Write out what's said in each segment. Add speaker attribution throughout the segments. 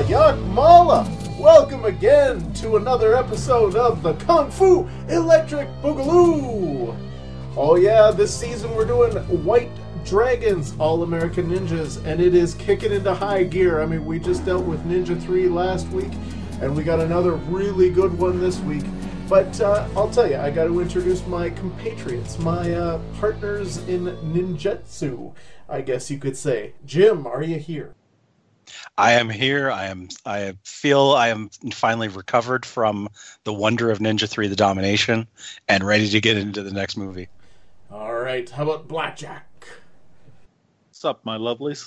Speaker 1: Yak Mala! Welcome again to another episode of the Kung Fu Electric Boogaloo! Oh yeah, this season we're doing White Dragons, All-American Ninjas, and it is kicking into high gear. I mean, we just dealt with Ninja 3 last week, and we got another really good one this week. But I'll tell you, I got to introduce my compatriots, my partners in ninjutsu, I guess you could say. Jim, are you here?
Speaker 2: I am here. I feel I am finally recovered from the wonder of Ninja 3: The Domination and ready to get into the next movie.
Speaker 1: All right. How about Blackjack?
Speaker 3: What's up, my lovelies?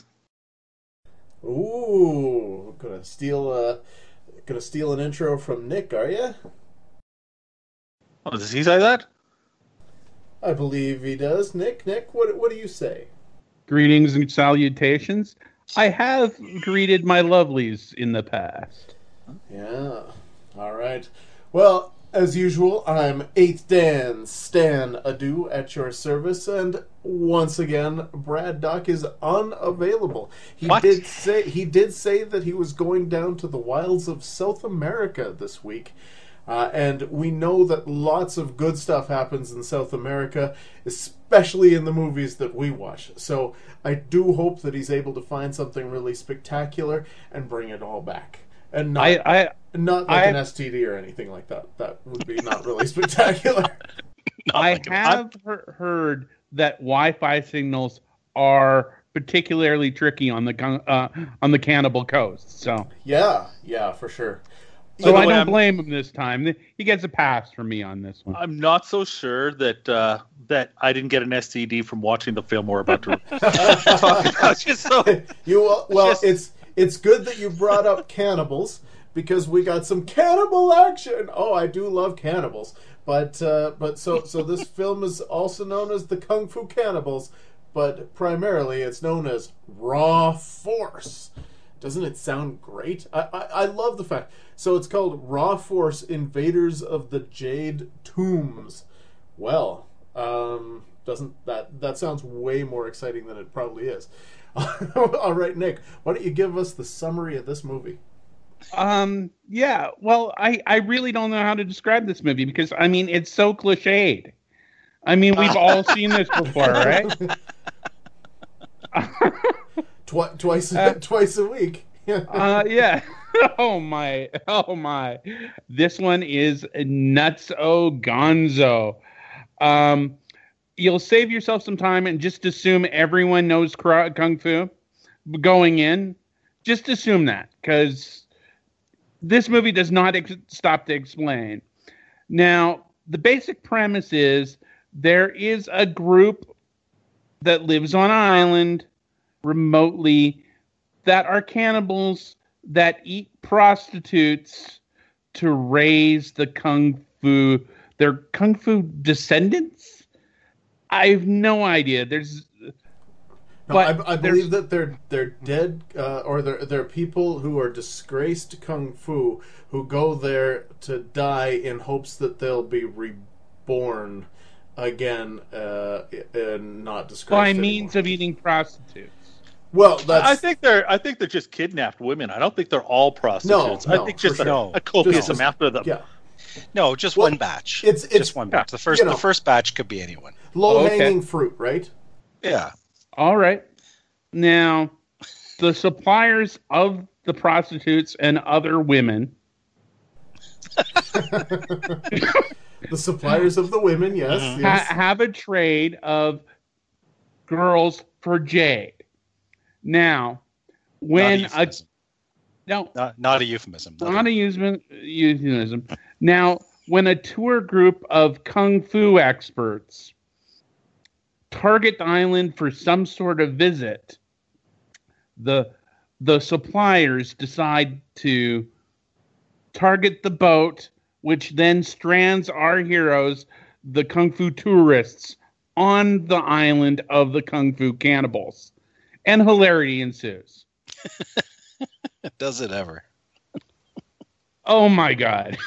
Speaker 1: Ooh, gonna steal an intro from Nick, are you?
Speaker 3: Oh, does he say that?
Speaker 1: I believe he does. Nick, what do you say?
Speaker 4: Greetings and salutations. I have greeted my lovelies in the past.
Speaker 1: Yeah. All right. Well, as usual, I'm 8th Dan Stan Adu at your service, and once again, Brad Doc is unavailable. He did say that he was going down to the wilds of South America this week. And we know that lots of good stuff happens in South America, especially in the movies that we watch. So I do hope that he's able to find something really spectacular and bring it all back. And not like an STD or anything like that. That would be not really spectacular.
Speaker 4: I have heard that Wi-Fi signals are particularly tricky on the Cannibal Coast. So
Speaker 1: yeah, for sure.
Speaker 4: So I don't blame him this time. He gets a pass from me on this one.
Speaker 3: I'm not so sure that that I didn't get an STD from watching the film we're about to talk about.
Speaker 1: It's good that you brought up cannibals because we got some cannibal action. Oh, I do love cannibals, but so this film is also known as the Kung Fu Cannibals, but primarily it's known as Raw Force. Doesn't it sound great? I love the fact. So it's called Raw Force Invaders of the Jade Tombs. Well, doesn't that sounds way more exciting than it probably is. All right, Nick, why don't you give us the summary of this movie?
Speaker 4: Yeah, well, I really don't know how to describe this movie because, I mean, it's so cliched. I mean, we've all seen this before, right?
Speaker 1: Twice a week.
Speaker 4: Yeah. Oh my. This one is nutso gonzo. You'll save yourself some time and just assume everyone knows Kung Fu going in. Just assume that, because this movie does not stop to explain. Now, the basic premise is there is a group that lives on an island remotely that are cannibals that eat prostitutes to raise the their Kung Fu descendants? I have no idea.
Speaker 1: I believe that they're dead, or they're people who are disgraced Kung Fu who go there to die in hopes that they'll be reborn again and not disgraced
Speaker 4: by
Speaker 1: anymore.
Speaker 4: Means of eating prostitutes.
Speaker 1: Well,
Speaker 3: I think they're just kidnapped women. I don't think they're all prostitutes.
Speaker 1: No,
Speaker 3: I think just
Speaker 1: sure.
Speaker 3: a copious amount of them.
Speaker 1: Yeah.
Speaker 2: No, just one batch.
Speaker 1: It's
Speaker 2: just one batch. The first batch could be anyone.
Speaker 1: Low-hanging fruit, right?
Speaker 2: Yeah.
Speaker 4: All right. Now, the suppliers of the prostitutes and other women.
Speaker 1: The suppliers of the women, yes.
Speaker 2: Mm-hmm.
Speaker 1: Yes.
Speaker 4: Have a trade of girls for jade. Now, when
Speaker 2: not a euphemism.
Speaker 4: Not a euphemism. Now, when a tour group of Kung Fu experts target the island for some sort of visit, the suppliers decide to target the boat, which then strands our heroes, the Kung Fu tourists, on the island of the Kung Fu cannibals. And hilarity ensues.
Speaker 2: Does it ever?
Speaker 4: Oh my God.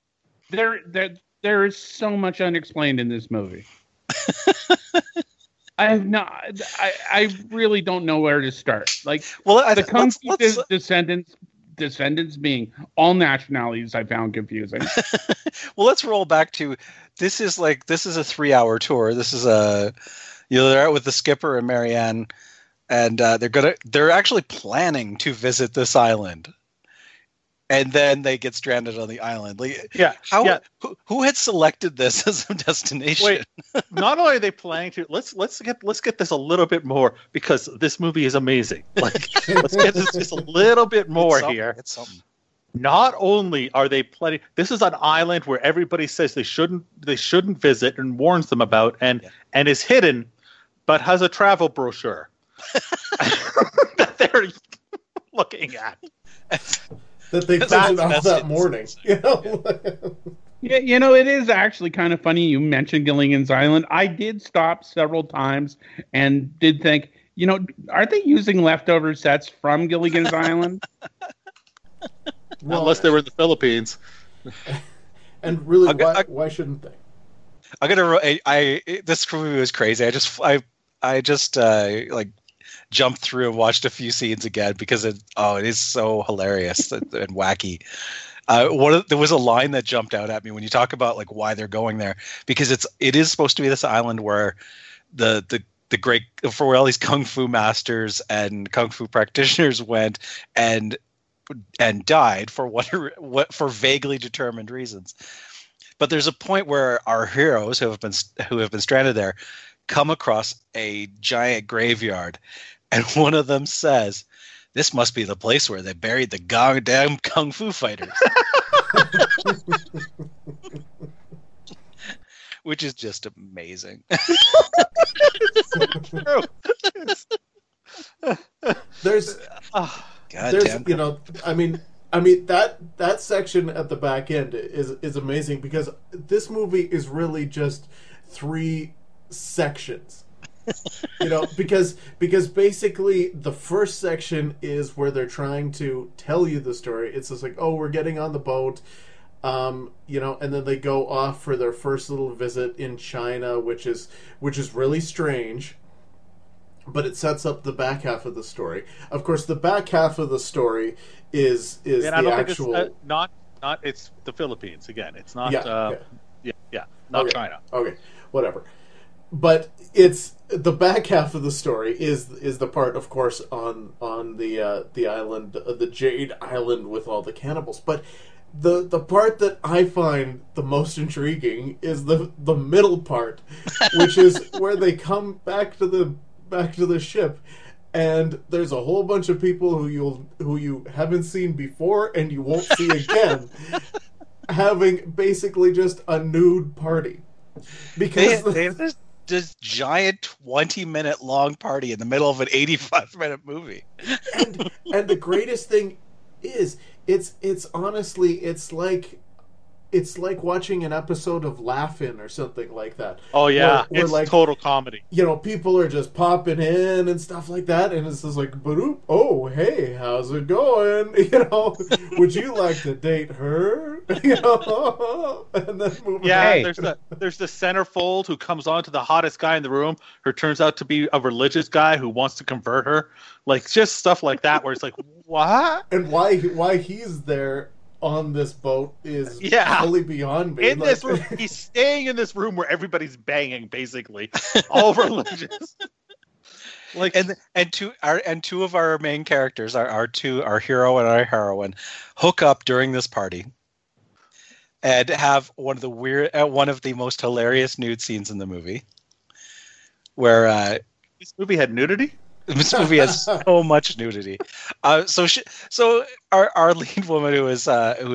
Speaker 4: There is so much unexplained in this movie. I have not. I really don't know where to start. Like,
Speaker 2: Well,
Speaker 4: the Kung Fu descendants being all nationalities, I found confusing.
Speaker 2: well, let's roll back to this is a 3-hour tour. This is they're out with the skipper and Marianne, and they're actually planning to visit this island. And then they get stranded on the island. Like, who had selected this as a destination?
Speaker 3: Wait, not only are they planning to let's get this a little bit more, because this movie is amazing. Like, let's get this just a little bit more here.
Speaker 2: It's something.
Speaker 3: Not only are they planning, this is an island where everybody says they shouldn't visit and warns them about, and is hidden, but has a travel brochure that they're looking at.
Speaker 1: That they printed off that morning. You know?
Speaker 4: Yeah, it is actually kind of funny you mentioned Gilligan's Island. I did stop several times and did think, are they using leftover sets from Gilligan's Island?
Speaker 3: Well, unless they were in the Philippines.
Speaker 1: And really, why shouldn't they?
Speaker 2: This movie was crazy. I just jumped through and watched a few scenes again because it is so hilarious and wacky. There was a line that jumped out at me when you talk about like why they're going there, because it is supposed to be this island where the great, for where all these kung fu masters and kung fu practitioners went and died for for vaguely determined reasons. But there's a point where our heroes who have been stranded there come across a giant graveyard. And one of them says, "This must be the place where they buried the goddamn kung fu fighters." Which is just amazing.
Speaker 3: True.
Speaker 1: There's that section at the back end is amazing, because this movie is really just 3 sections. Because basically the first section is where they're trying to tell you the story. It's just like, oh, we're getting on the boat, and then they go off for their first little visit in China, which is really strange. But it sets up the back half of the story. Of course, the back half of the story is the actual.
Speaker 3: It's not. It's the Philippines again. It's not. Not China.
Speaker 1: Okay, whatever. But it's the back half of the story is the part, of course, on the island, the Jade Island with all the cannibals. But the part that I find the most intriguing is the middle part, which is where they come back to the ship, and there's a whole bunch of people who you haven't seen before and you won't see again, having basically just a nude party, because
Speaker 2: this giant 20-minute long party in the middle of an 85-minute movie.
Speaker 1: And the greatest thing is it's honestly it's like watching an episode of Laugh-In or something like that.
Speaker 3: Oh yeah,
Speaker 1: where
Speaker 3: it's
Speaker 1: like,
Speaker 3: total comedy.
Speaker 1: People are just popping in and stuff like that, and it's just like, oh hey, how's it going? Would you like to date her? And then move on.
Speaker 3: Hey. There's the centerfold who comes on to the hottest guy in the room, who turns out to be a religious guy who wants to convert her. Like, just stuff like that where it's like, what?
Speaker 1: And why he's there on this boat is totally beyond me.
Speaker 3: This room, he's staying in this room where everybody's banging, basically, all religious.
Speaker 2: Like, and two of our main characters, our hero and our heroine, hook up during this party and have one of the most hilarious nude scenes in the movie, where
Speaker 3: this movie had nudity.
Speaker 2: This movie has so much nudity. So our lead woman, who is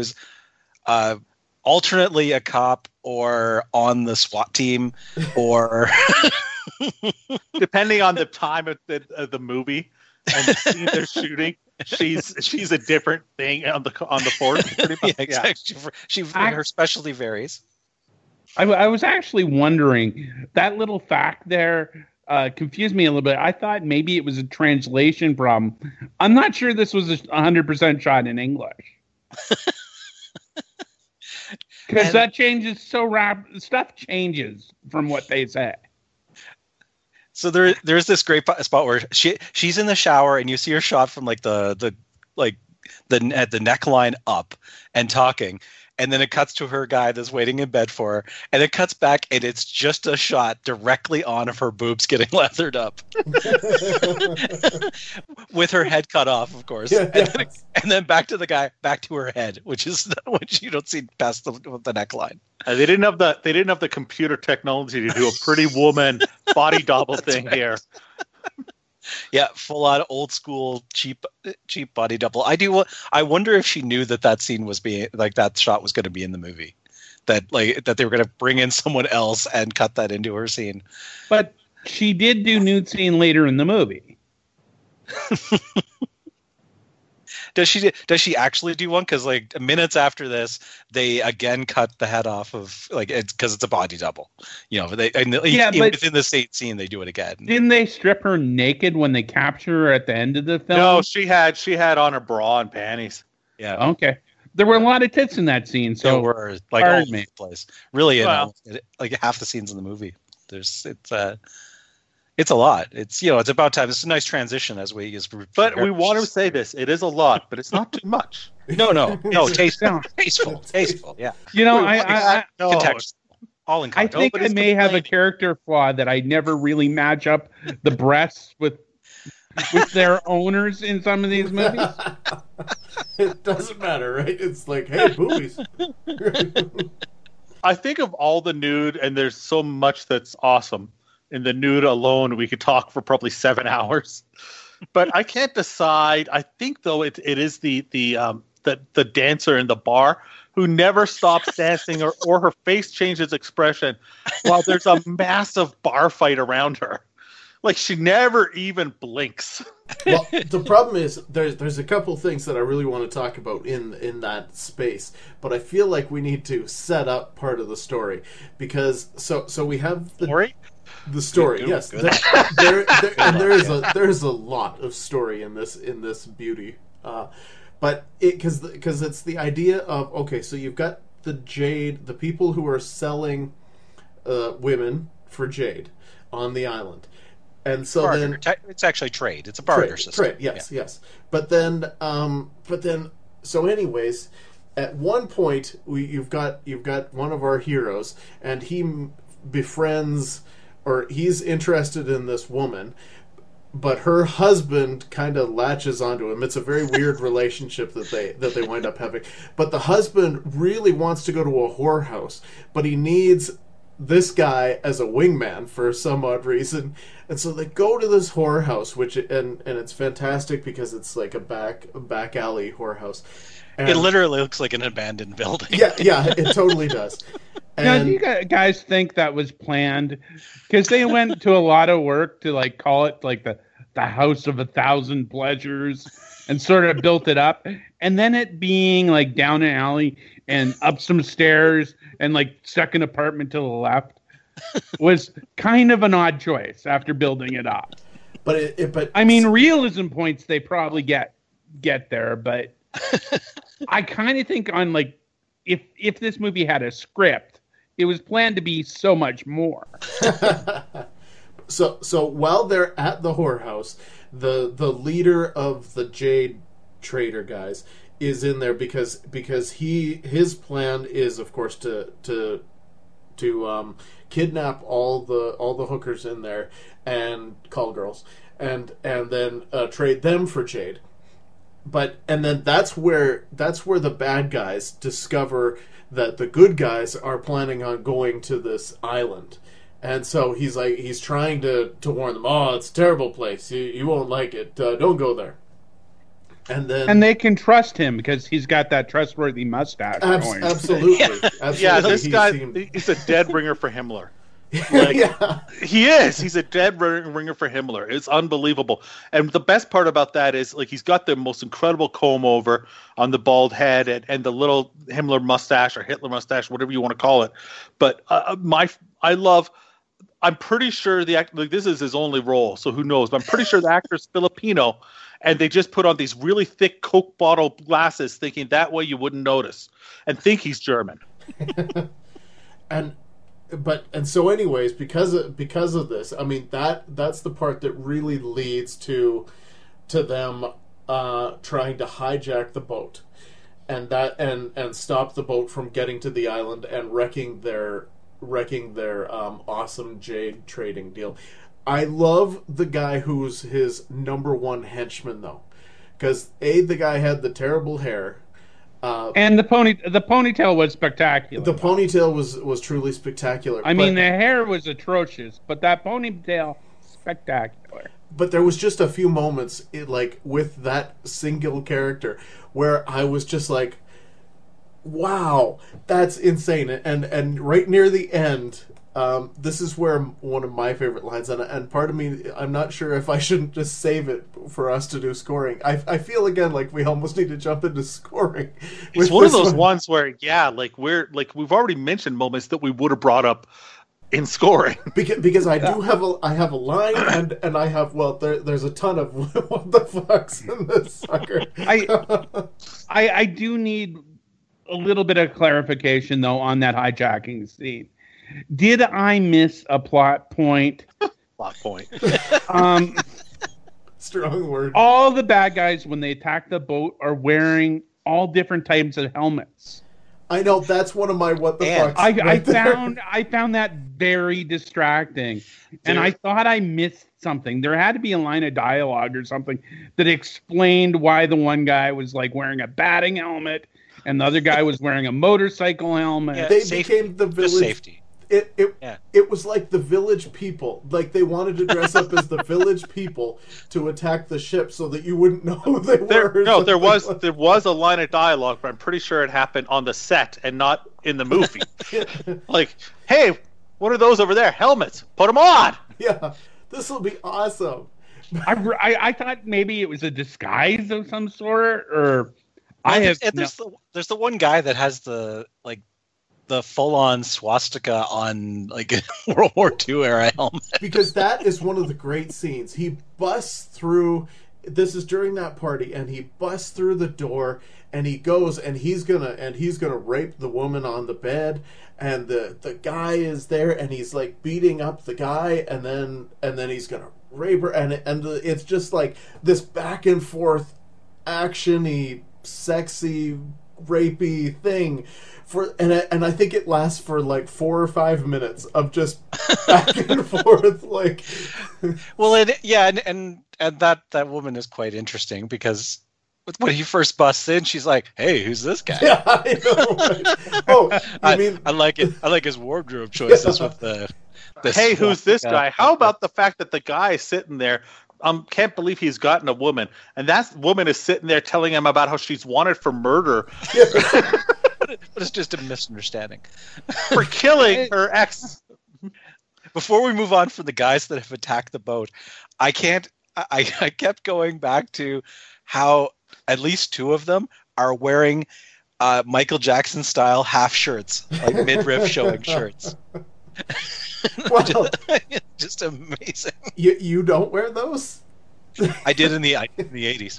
Speaker 2: alternately a cop or on the SWAT team, or
Speaker 3: depending on the time of the movie and the scene they're shooting, she's a different thing on the force. Pretty much.
Speaker 2: Yeah, exactly. Her specialty varies.
Speaker 4: I was actually wondering, that little fact there confused me a little bit. I thought maybe it was a translation problem. I'm not sure this was 100% shot in English. Because that changes so rapid. Stuff changes from what they say.
Speaker 2: So there's this great spot where she's in the shower and you see her shot from like the neckline up and talking, and then it cuts to her guy that's waiting in bed for her, and it cuts back and it's just a shot directly on of her boobs getting lathered up with her head cut off, of course.
Speaker 1: Yeah,
Speaker 2: and then back to the guy, back to her head, which you don't see past the neckline.
Speaker 3: They didn't have the computer technology to do a Pretty Woman body double thing
Speaker 2: right.
Speaker 3: here.
Speaker 2: Yeah, full on old school cheap body double. I wonder if she knew that scene was being like that shot was going to be in the movie, that they were going to bring in someone else and cut that into her scene.
Speaker 4: But she did do nude scene later in the movie.
Speaker 2: Does she actually do one? Because like minutes after this, they again cut the head off of because it's a body double. Within the same scene they do it again.
Speaker 4: Didn't they strip her naked when they capture her at the end of the film?
Speaker 3: No, she had on her bra and panties.
Speaker 2: Yeah.
Speaker 4: Okay. There were a lot of tits in that scene, so
Speaker 2: there were like all over the place. Really, like half the scenes in the movie. It's a lot. It's it's about time. It's a nice transition as we use.
Speaker 3: But we want to say this. It is a lot, but it's not too much.
Speaker 2: No. Tasteful. Yeah. All in context.
Speaker 4: I think I may have a character flaw that I never really match up the breasts with their owners in some of these movies.
Speaker 1: It doesn't matter, right? It's like, hey, boobies.
Speaker 3: I think of all the nude, and there's so much that's awesome. In the nude alone, we could talk for probably 7 hours, but I can't decide. I think though it is the dancer in the bar who never stops dancing, or her face changes expression while there's a massive bar fight around her. Like she never even blinks.
Speaker 1: Well, the problem is there's a couple things that I really want to talk about in that space, but I feel like we need to set up part of the story because so we have the
Speaker 2: story.
Speaker 1: The story,
Speaker 2: good,
Speaker 1: yes.
Speaker 2: good.
Speaker 1: There's a lot of story in this beauty, but because it's the idea of okay, so you've got the jade, the people who are selling women for jade on the island, and so
Speaker 2: barter.
Speaker 1: then
Speaker 2: it's actually trade. It's a barter system.
Speaker 1: Trade, yes. But then, so anyways, at one point you've got one of our heroes, and he befriends. Or he's interested in this woman, but her husband kind of latches onto him. It's a very weird relationship that they wind up having. But the husband really wants to go to a whorehouse, but he needs this guy as a wingman for some odd reason. And so they go to this whorehouse, and it's fantastic because it's like a back alley whorehouse. And
Speaker 2: it literally looks like an abandoned building.
Speaker 1: Yeah, it totally does.
Speaker 4: Now, do you guys think that was planned? Because they went to a lot of work to like call it like the House of 1,000 Pleasures and sort of built it up. And then it being like down an alley and up some stairs and like second apartment to the left was kind of an odd choice after building it up.
Speaker 1: But
Speaker 4: I mean, realism points they probably get there, but I kind of think on like if this movie had a script, it was planned to be so much more.
Speaker 1: So while they're at the whorehouse, the leader of the Jade Trader guys is in there because his plan is of course to kidnap all the hookers in there and call girls and then trade them for Jade. And then that's where the bad guys discover that the good guys are planning on going to this island. And so he's trying to warn them, oh, it's a terrible place. You won't like it. Don't go there. And
Speaker 4: they can trust him because he's got that trustworthy mustache.
Speaker 1: Absolutely.
Speaker 3: Yeah, this guy, he's a dead ringer for Himmler. He is. He's a dead ringer for Himmler. It's unbelievable. And the best part about that is like he's got the most incredible comb over on the bald head and the little Himmler mustache or Hitler mustache, whatever you want to call it. But I'm pretty sure the actor, like, this is his only role, so who knows? But I'm pretty sure the actor's Filipino, and they just put on these really thick Coke bottle glasses, thinking that way you wouldn't notice, and think he's German.
Speaker 1: And and so anyways, because of this, I mean that's the part that really leads to them trying to hijack the boat, and stop the boat from getting to the island and wrecking their awesome jade trading deal. I love the guy who's his number one henchman though, because the guy had the terrible hair.
Speaker 4: And the ponytail was spectacular.
Speaker 1: The ponytail was truly spectacular.
Speaker 4: I mean, the hair was atrocious, but that ponytail, spectacular.
Speaker 1: But there was just a few moments, with that single character, where I was just like, "Wow, that's insane!" And right near the end, this is where one of my favorite lines, and part of me, I'm not sure if I shouldn't just save it for us to do scoring. I feel again like we almost need to jump into scoring.
Speaker 3: It's one of those ones where, we've already mentioned moments that we would have brought up in scoring.
Speaker 1: Because I do have a line, and I have, there's a ton of what the fuck's in this sucker.
Speaker 4: I do need a little bit of clarification though on that hijacking scene. Did I miss a plot point?
Speaker 3: Plot point.
Speaker 1: Strong word.
Speaker 4: All the bad guys, when they attack the boat, are wearing all different types of helmets.
Speaker 1: I know, that's one of my what the fucks.
Speaker 4: I found that very distracting. And I thought I missed something. There had to be a line of dialogue or something that explained why the one guy was wearing a batting helmet and the other guy was wearing a motorcycle helmet.
Speaker 1: Yeah, they became the village.
Speaker 2: Just safety.
Speaker 1: It was like the village people. Like they wanted to dress up as the village people to attack the ship so that you wouldn't know who they were.
Speaker 3: No, there was a line of dialogue, but I'm pretty sure it happened on the set and not in the movie. Hey, what are those over there? Helmets. Put them on.
Speaker 1: Yeah, this will be awesome.
Speaker 4: I thought maybe it was a disguise of some sort, or
Speaker 2: there's the one guy that has the full-on swastika on World War II era helmet.
Speaker 1: Because that is one of the great scenes. He busts through. This is during that party, and he busts through the door, and he goes, and he's gonna rape the woman on the bed, and the guy is there, and he's beating up the guy, and then he's gonna rape her, and it's just this back and forth, actiony, sexy, rapey thing. And I think it lasts for 4 or 5 minutes of just back and forth,
Speaker 2: Well, and that woman is quite interesting because when he first busts in, she's like, "Hey, who's this guy?"
Speaker 1: Yeah, I know. Right? Oh,
Speaker 2: I like it. I like his wardrobe choices with the.
Speaker 3: Hey, who's this guy? How about the fact that the guy sitting there? Can't believe he's gotten a woman, and that woman is sitting there telling him about how she's wanted for murder.
Speaker 2: But it's just a misunderstanding.
Speaker 3: For killing her ex.
Speaker 2: Before we move on from the guys that have attacked the boat, I kept going back to how at least 2 of them are wearing Michael Jackson style half shirts, midriff showing shirts.
Speaker 1: Well,
Speaker 2: just amazing.
Speaker 1: You don't wear those?
Speaker 2: I did in the 80s.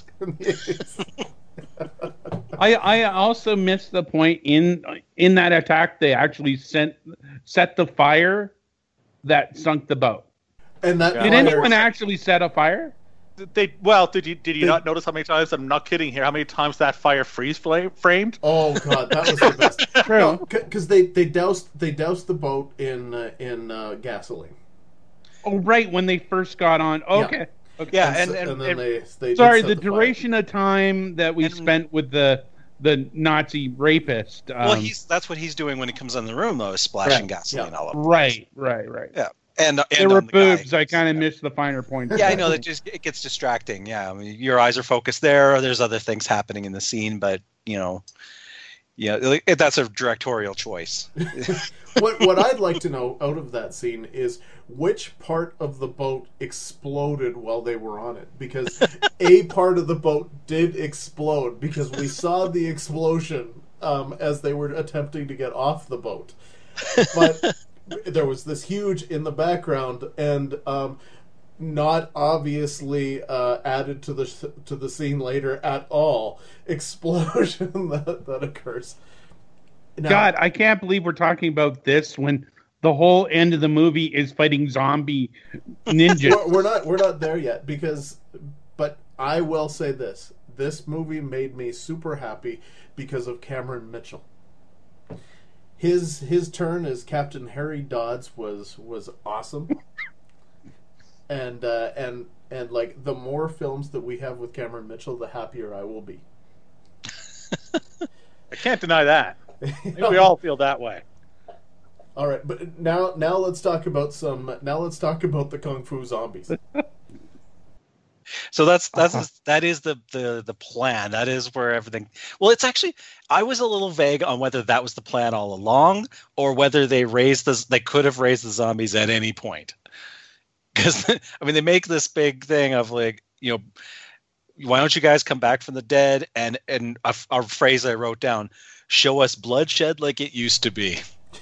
Speaker 4: I also missed the point in that attack. They actually set the fire that sunk the boat.
Speaker 1: And that
Speaker 4: did anyone actually set a fire?
Speaker 3: Did you not notice how many times? I'm not kidding here. How many times that fire freeze framed?
Speaker 1: Oh god, that was the best.
Speaker 4: True,
Speaker 1: because they doused the boat in gasoline.
Speaker 4: Oh right, when they first got on. Okay.
Speaker 1: Yeah.
Speaker 4: Okay.
Speaker 1: Yeah, and then they
Speaker 4: sorry,
Speaker 1: did
Speaker 4: the
Speaker 1: set
Speaker 4: duration of time that we spent with the Nazi rapist.
Speaker 2: Well, that's what he's doing when he comes in the room, though, is splashing gasoline all over.
Speaker 4: Right.
Speaker 2: Yeah, and
Speaker 4: there were boobs. I kind of missed the finer points.
Speaker 2: Yeah, I know that it gets distracting. Yeah, I mean, your eyes are focused there. Or there's other things happening in the scene, but that's a directorial choice.
Speaker 1: What I'd like to know out of that scene is which part of the boat exploded while they were on it, because a part of the boat did explode because we saw the explosion as they were attempting to get off the boat, but there was this huge in the background and not obviously added to the scene later at all explosion that occurs. Now,
Speaker 4: God, I can't believe we're talking about this when the whole end of the movie is fighting zombie ninjas.
Speaker 1: We're not there yet but I will say this: this movie made me super happy because of Cameron Mitchell. His turn as Captain Harry Dodds was awesome, and like the more films that we have with Cameron Mitchell, the happier I will be.
Speaker 3: I can't deny that. I think we all feel that way.
Speaker 1: All right, but now let's talk about the Kung Fu zombies.
Speaker 2: So that is the plan. That is where everything. Well, it's actually I was a little vague on whether that was the plan all along or whether they could have raised the zombies at any point. Because I mean, they make this big thing of like, you know, why don't you guys come back from the dead? And a phrase I wrote down: show us bloodshed like it used to be.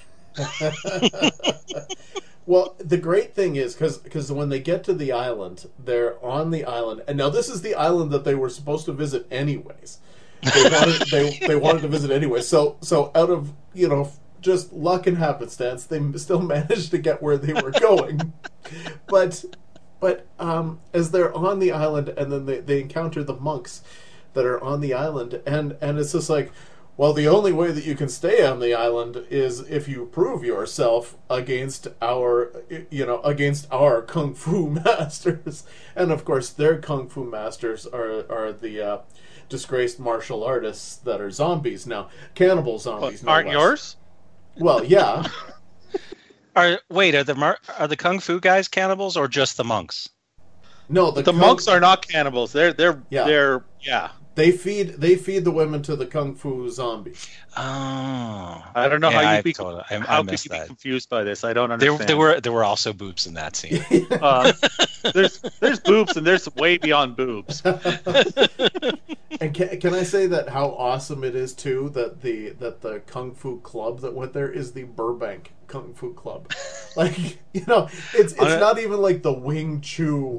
Speaker 1: Well, the great thing is because when they get to the island, they're on the island, and now this is the island that they were supposed to visit anyways. They wanted to visit anyway. So out of just luck and happenstance, they still managed to get where they were going. But as they're on the island, and then they encounter the monks that are on the island, and it's just like, well, the only way that you can stay on the island is if you prove yourself against our kung fu masters. And of course, their kung fu masters are the disgraced martial artists that are zombies now, cannibal zombies.
Speaker 3: Aren't yours?
Speaker 1: Well, yeah.
Speaker 2: Are the kung fu guys cannibals or just the monks?
Speaker 1: No,
Speaker 3: the monks are not cannibals. They're They feed
Speaker 1: the women to the kung fu zombies.
Speaker 2: Oh,
Speaker 3: I don't know how you
Speaker 2: how could you
Speaker 3: be confused by this. I don't understand.
Speaker 2: There were also boobs in that scene.
Speaker 3: There's boobs and there's way beyond boobs.
Speaker 1: And can I say that how awesome it is too that the kung fu club that went there is the Burbank Kung Fu Club. Like, it's not even like the Wing Chun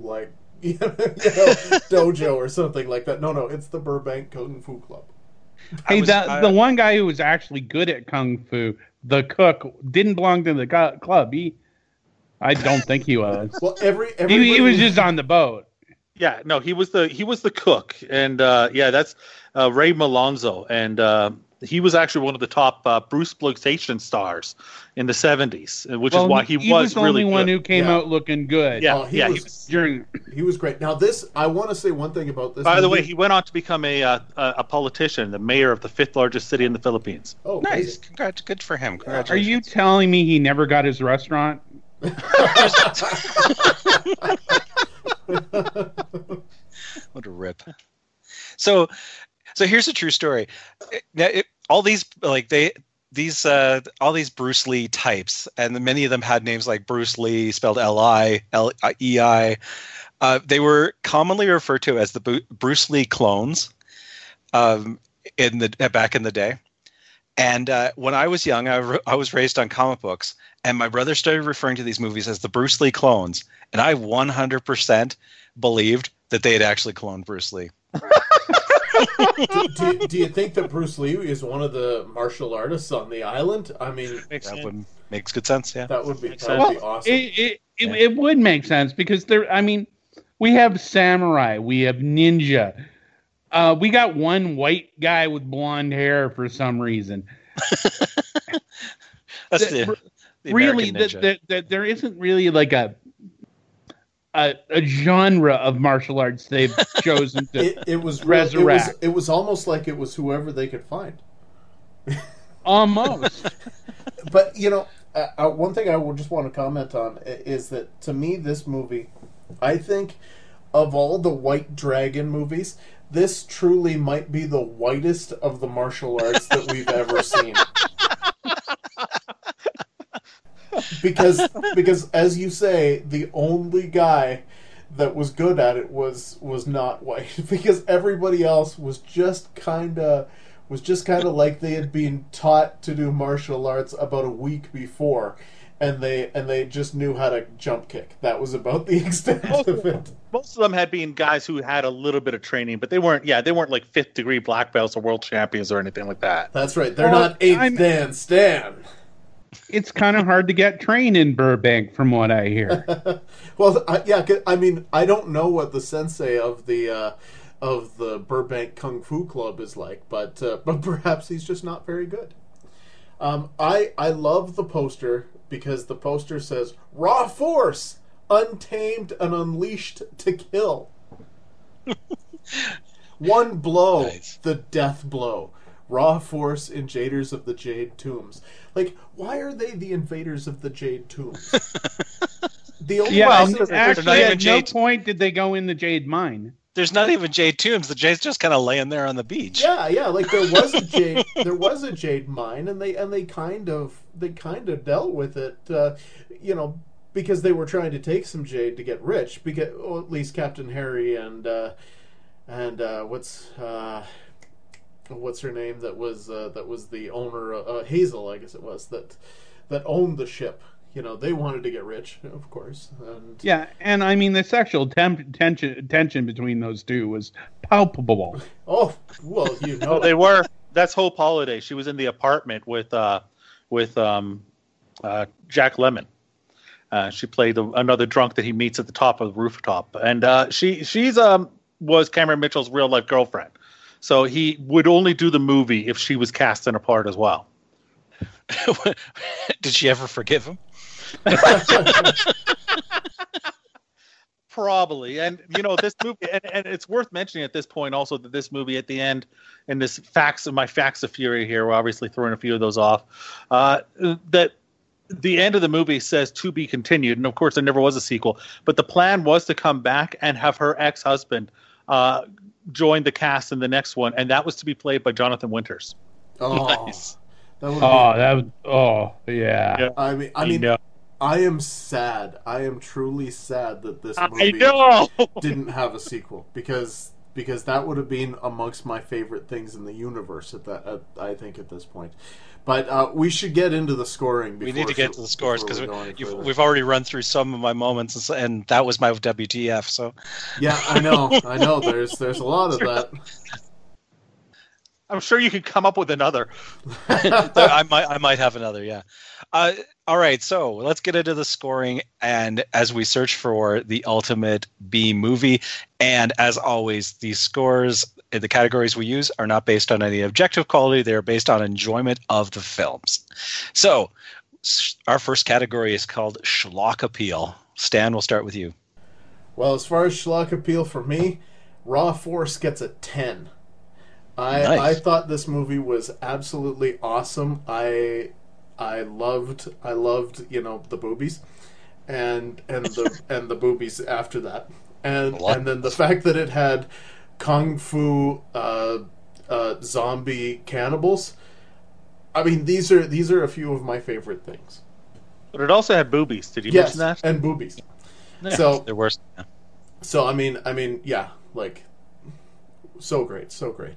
Speaker 1: dojo or something like that. No, it's the Burbank Kung Fu Club.
Speaker 4: Hey, the one guy who was actually good at kung fu, the cook, didn't belong to the club. I don't think he was.
Speaker 1: Well,
Speaker 4: he was just on the boat.
Speaker 3: Yeah, no, he was the cook, and that's Ray Malonzo, and he was actually one of the top Bruceploitation stars in the 70s, which is why he was
Speaker 4: the
Speaker 3: really
Speaker 4: only one
Speaker 3: good.
Speaker 4: Who came out looking good.
Speaker 3: Yeah,
Speaker 1: he was great. Now I want to say one thing about this.
Speaker 3: By the way, he went on to become a politician, the mayor of the 5th largest city in the Philippines.
Speaker 1: Oh,
Speaker 2: nice! Congrats, good for him. Congratulations.
Speaker 4: Are you telling me he never got his restaurant?
Speaker 2: What a rip. So here's a true story. Now, all these Bruce Lee types, and many of them had names like Bruce Lee, spelled L-I-E-I. They were commonly referred to as the Bruce Lee clones back in the day. And when I was young, I was raised on comic books, and my brother started referring to these movies as the Bruce Lee clones, and I 100% believed that they had actually cloned Bruce Lee.
Speaker 1: Do you think that Bruce Lee is one of the martial artists on the island? I mean,
Speaker 2: makes good sense. Yeah,
Speaker 1: that would be awesome.
Speaker 4: It would make sense because we have samurai, we have ninja. We got one white guy with blonde hair for some reason.
Speaker 2: That's the
Speaker 4: really that there isn't really like a genre of martial arts they've chosen to resurrect.
Speaker 1: It was almost like it was whoever they could find.
Speaker 4: Almost.
Speaker 1: But one thing I just want to comment on is that to me, this movie, I think, of all the White Dragon movies, this truly might be the whitest of the martial arts that we've ever seen. Because as you say, the only guy that was good at it was not white. Because everybody else was just kind of like they had been taught to do martial arts about a week before, and they just knew how to jump kick. That was about the extent of it.
Speaker 3: Most of them had been guys who had a little bit of training, but they weren't like 5th degree black belts or world champions or anything like that.
Speaker 1: That's right. They're not 8th Dan Stan.
Speaker 4: it's kind of hard to get trained in Burbank, from what I hear.
Speaker 1: Well, I mean, I don't know what the sensei of the Burbank Kung Fu Club is like, but perhaps he's just not very good. I love the poster because the poster says "Raw Force, untamed and unleashed to kill." One blow,
Speaker 2: Nice.
Speaker 1: the death blow. Raw Force, invaders of the Jade Tombs. Like, why are they the invaders of the Jade Tombs? The only
Speaker 4: Yeah,
Speaker 1: reason-
Speaker 4: and actually,
Speaker 2: even
Speaker 4: at no
Speaker 2: Jade-
Speaker 4: point did they go in the Jade Mine.
Speaker 2: There's not even Jade Tombs. The Jade's just kind of laying there on the beach.
Speaker 1: yeah, like there was a jade mine, and they kind of dealt with it, because they were trying to take some jade to get rich. Because, well, at least Captain Harry and what's her name that was the owner, Hazel, I guess it was, that owned the ship. They wanted to get rich, of course. And
Speaker 4: Yeah, and I mean the sexual tension between those two was palpable.
Speaker 1: oh well,
Speaker 3: Oh, they were. That's Hope Holiday. She was in the apartment with Jack Lemmon. She played another drunk that he meets at the top of the rooftop, and she's was Cameron Mitchell's real life girlfriend. So he would only do the movie if she was cast in a part as well.
Speaker 2: Did she ever forgive him?
Speaker 3: Probably. And this movie, and it's worth mentioning at this point also that this movie at the end, and this facts of fury here, we're obviously throwing a few of those off, that the end of the movie says to be continued, and of course there never was a sequel, but the plan was to come back and have her ex-husband join the cast in the next one, and that was to be played by Jonathan Winters.
Speaker 1: Oh,
Speaker 2: Nice.
Speaker 1: that would
Speaker 4: Yeah.
Speaker 1: I mean,
Speaker 3: know.
Speaker 1: I am sad. I am truly sad that this
Speaker 3: I
Speaker 1: movie
Speaker 3: know.
Speaker 1: didn't have a sequel because that would have been amongst my favorite things in the universe I think at this point. But we should get into the scoring.
Speaker 2: We need to get to the scores because
Speaker 1: before we go any further.
Speaker 2: we've already run through some of my moments, and that was my WTF. So
Speaker 1: Yeah, I know. There's a lot of that.
Speaker 3: I'm sure you could come up with another.
Speaker 2: I might have another. Yeah. All right. So let's get into the scoring, and as we search for the ultimate B movie, and as always, these scores in the categories we use are not based on any objective quality. They're based on enjoyment of the films. So our first category is called Schlock Appeal. Stan, we'll start with you.
Speaker 1: Well, as far as schlock appeal for me, Raw Force gets a 10.
Speaker 2: Nice.
Speaker 1: I thought this movie was absolutely awesome. I loved the boobies and the boobies after that, and then the fact that it had kung fu zombie cannibals. I mean, these are a few of my favorite things.
Speaker 3: But it also had boobies. Did you
Speaker 1: Yes,
Speaker 3: mention that?
Speaker 1: and boobies.
Speaker 2: Yeah,
Speaker 1: So
Speaker 2: there were. Yeah.
Speaker 1: so I mean, yeah, like so great.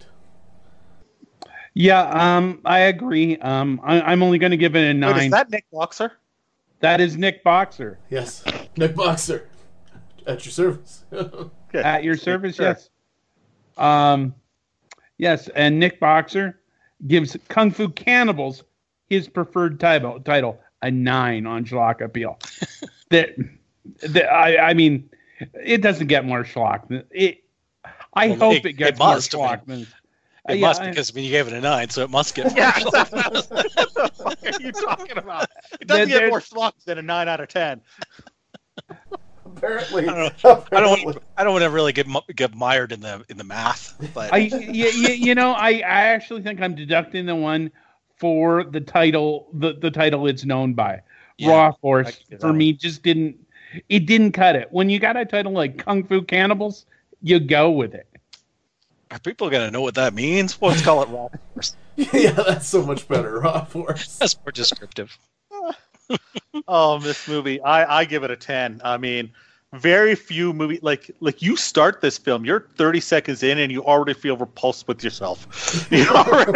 Speaker 4: Yeah, I agree. I'm only going to give it a 9.
Speaker 3: Wait, is that Nick Boxer?
Speaker 4: That is Nick Boxer.
Speaker 1: Yes, Nick Boxer, at your service.
Speaker 3: Okay.
Speaker 4: At your service,
Speaker 3: Sure.
Speaker 4: yes. Yes, and Nick Boxer gives Kung Fu Cannibals his preferred title, a 9 on Schlock Appeal. I mean, it doesn't get more schlock. I hope it gets more
Speaker 2: must,
Speaker 4: schlock.
Speaker 2: It must, because you gave it a 9, so it must get.
Speaker 3: Yeah, what the fuck are you talking about? It doesn't get more schlock than a 9 out of 10.
Speaker 1: Apparently,
Speaker 2: I don't want to really get mired in the math, but
Speaker 4: I actually think I'm deducting the one for the title, the title it's known by.
Speaker 2: Yeah,
Speaker 4: Raw Force
Speaker 3: I can get
Speaker 4: for
Speaker 3: that
Speaker 4: me just didn't cut it. When you got a title like Kung Fu Cannibals, you go with it.
Speaker 2: are people gonna know what that means? Well, let's call it Raw Force.
Speaker 1: yeah, that's so much better. Raw Force.
Speaker 2: That's more descriptive.
Speaker 3: Oh, this movie, I give it a 10. I mean, very few movies like you start this film, you're 30 seconds in and you already feel repulsed with yourself. You're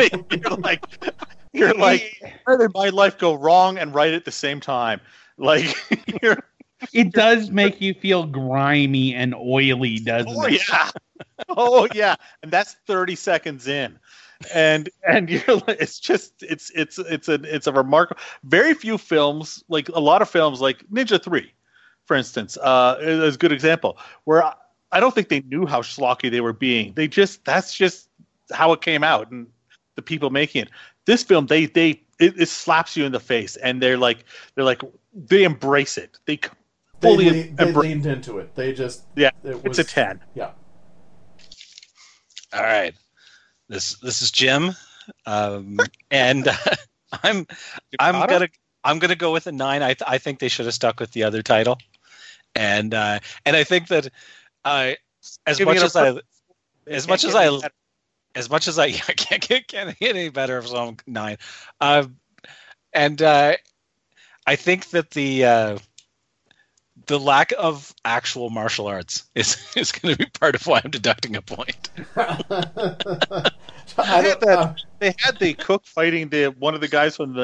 Speaker 3: like, where did my life go wrong and right at the same time? Like,
Speaker 4: It does make you feel grimy and oily, doesn't
Speaker 3: oh
Speaker 4: it?
Speaker 3: yeah, Oh yeah, and that's 30 seconds in, and you're like, it's a remarkable. Very few films, like a lot of films, like Ninja 3, for instance, is a good example where I don't think they knew how schlocky they were being. That's just how it came out, and the people making it. This film, it slaps you in the face, and they embrace it. They
Speaker 1: leaned into it.
Speaker 3: It's a 10.
Speaker 1: Yeah.
Speaker 2: All right, this is Jim, and I'm gonna go with a 9. I think they should have stuck with the other title, and I think that as much as I can't get any better if I'm 9, and I think that the lack of actual martial arts is going to be part of why I'm deducting a point.
Speaker 3: They had the cook fighting one of the guys from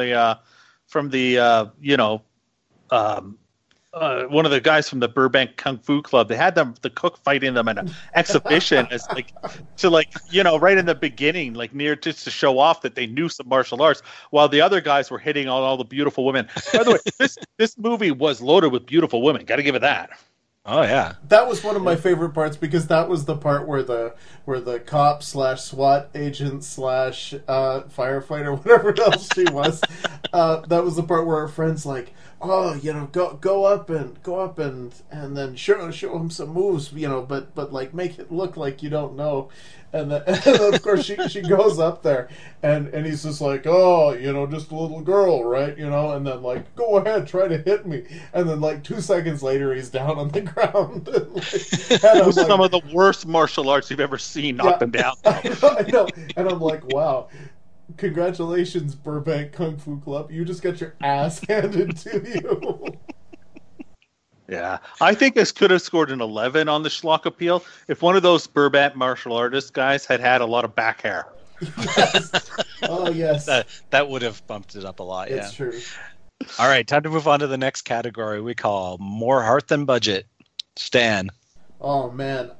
Speaker 3: one of the guys from the Burbank Kung Fu Club. They had the cook fighting them in an exhibition as right in the beginning, like near just to show off that they knew some martial arts, while the other guys were hitting on all the beautiful women. By the way, this movie was loaded with beautiful women. Got to give it that.
Speaker 2: Oh yeah,
Speaker 1: that was one of my favorite parts because that was the part where the cop / SWAT agent / firefighter, whatever else she was, that was the part where our friend's like, oh, go up and then show him some moves, but like make it look like you don't know, and then of course she goes up there and he's just like, oh, just a little girl, right, and then like, go ahead, try to hit me, and then like 2 seconds later he's down on the ground. And
Speaker 3: with some of the worst martial arts you've ever seen knock them down.
Speaker 1: I know, and I'm like, wow. Congratulations, Burbank Kung Fu Club. You just got your ass handed to you.
Speaker 3: Yeah. I think this could have scored an 11 on the schlock appeal if one of those Burbank martial artist guys had a lot of back hair.
Speaker 1: Yes. Oh, yes.
Speaker 2: That would have bumped it up a lot,
Speaker 1: It's true.
Speaker 2: All right, time to move on to the next category we call More Heart Than Budget. Stan.
Speaker 1: Oh, man.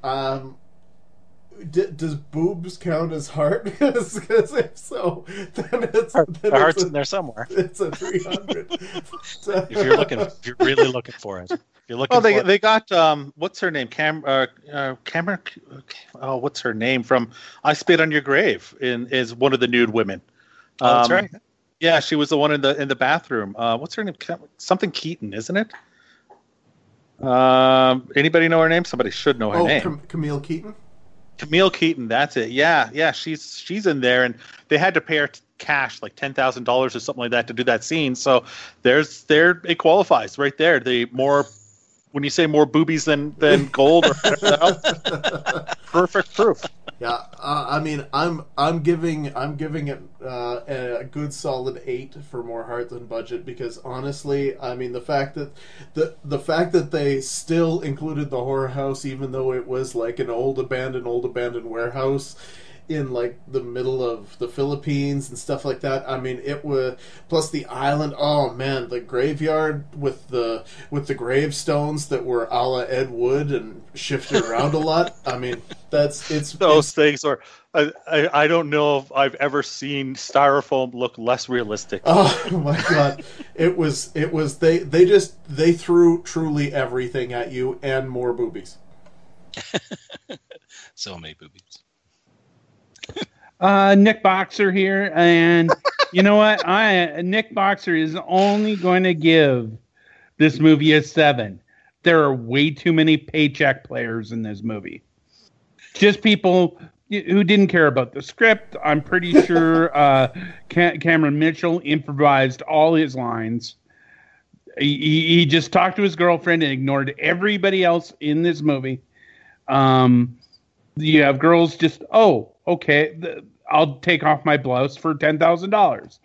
Speaker 1: Does boobs count as heart? Because if so, then
Speaker 2: heart's in there somewhere.
Speaker 1: It's a 300.
Speaker 2: if you're really looking for it. If you're looking
Speaker 3: they got what's her name? Cameron. Oh, what's her name from I Spit on Your Grave? Is one of the nude women.
Speaker 2: That's right.
Speaker 3: Yeah, she was the one in the bathroom. What's her name? Something Keaton, isn't it? Anybody know her name? Somebody should know her name.
Speaker 1: Camille Keaton.
Speaker 3: Camille Keaton, that's it. Yeah, she's in there, and they had to pay her cash, like $10,000 or something like that, to do that scene. So it qualifies right there. When you say more boobies than gold or whatever else, perfect proof.
Speaker 1: Yeah, I mean, I'm giving it a good solid 8 for More Heart Than Budget, because honestly, I mean, the fact that they still included the horror house, even though it was like an old abandoned warehouse in like the middle of the Philippines and stuff like that. I mean, it was, plus the island. Oh man, the graveyard with the gravestones that were a la Ed Wood and shifted around a lot. I mean,
Speaker 3: those things are. I don't know if I've ever seen styrofoam look less realistic.
Speaker 1: Oh my god, it was they threw truly everything at you and more boobies.
Speaker 2: So many boobies.
Speaker 4: Nick Boxer here, and you know what? Nick Boxer is only going to give this movie a 7. There are way too many paycheck players in this movie. Just people who didn't care about the script. I'm pretty sure Cameron Mitchell improvised all his lines. He just talked to his girlfriend and ignored everybody else in this movie. You have girls just, oh, okay, I'll take off my blouse for $10,000.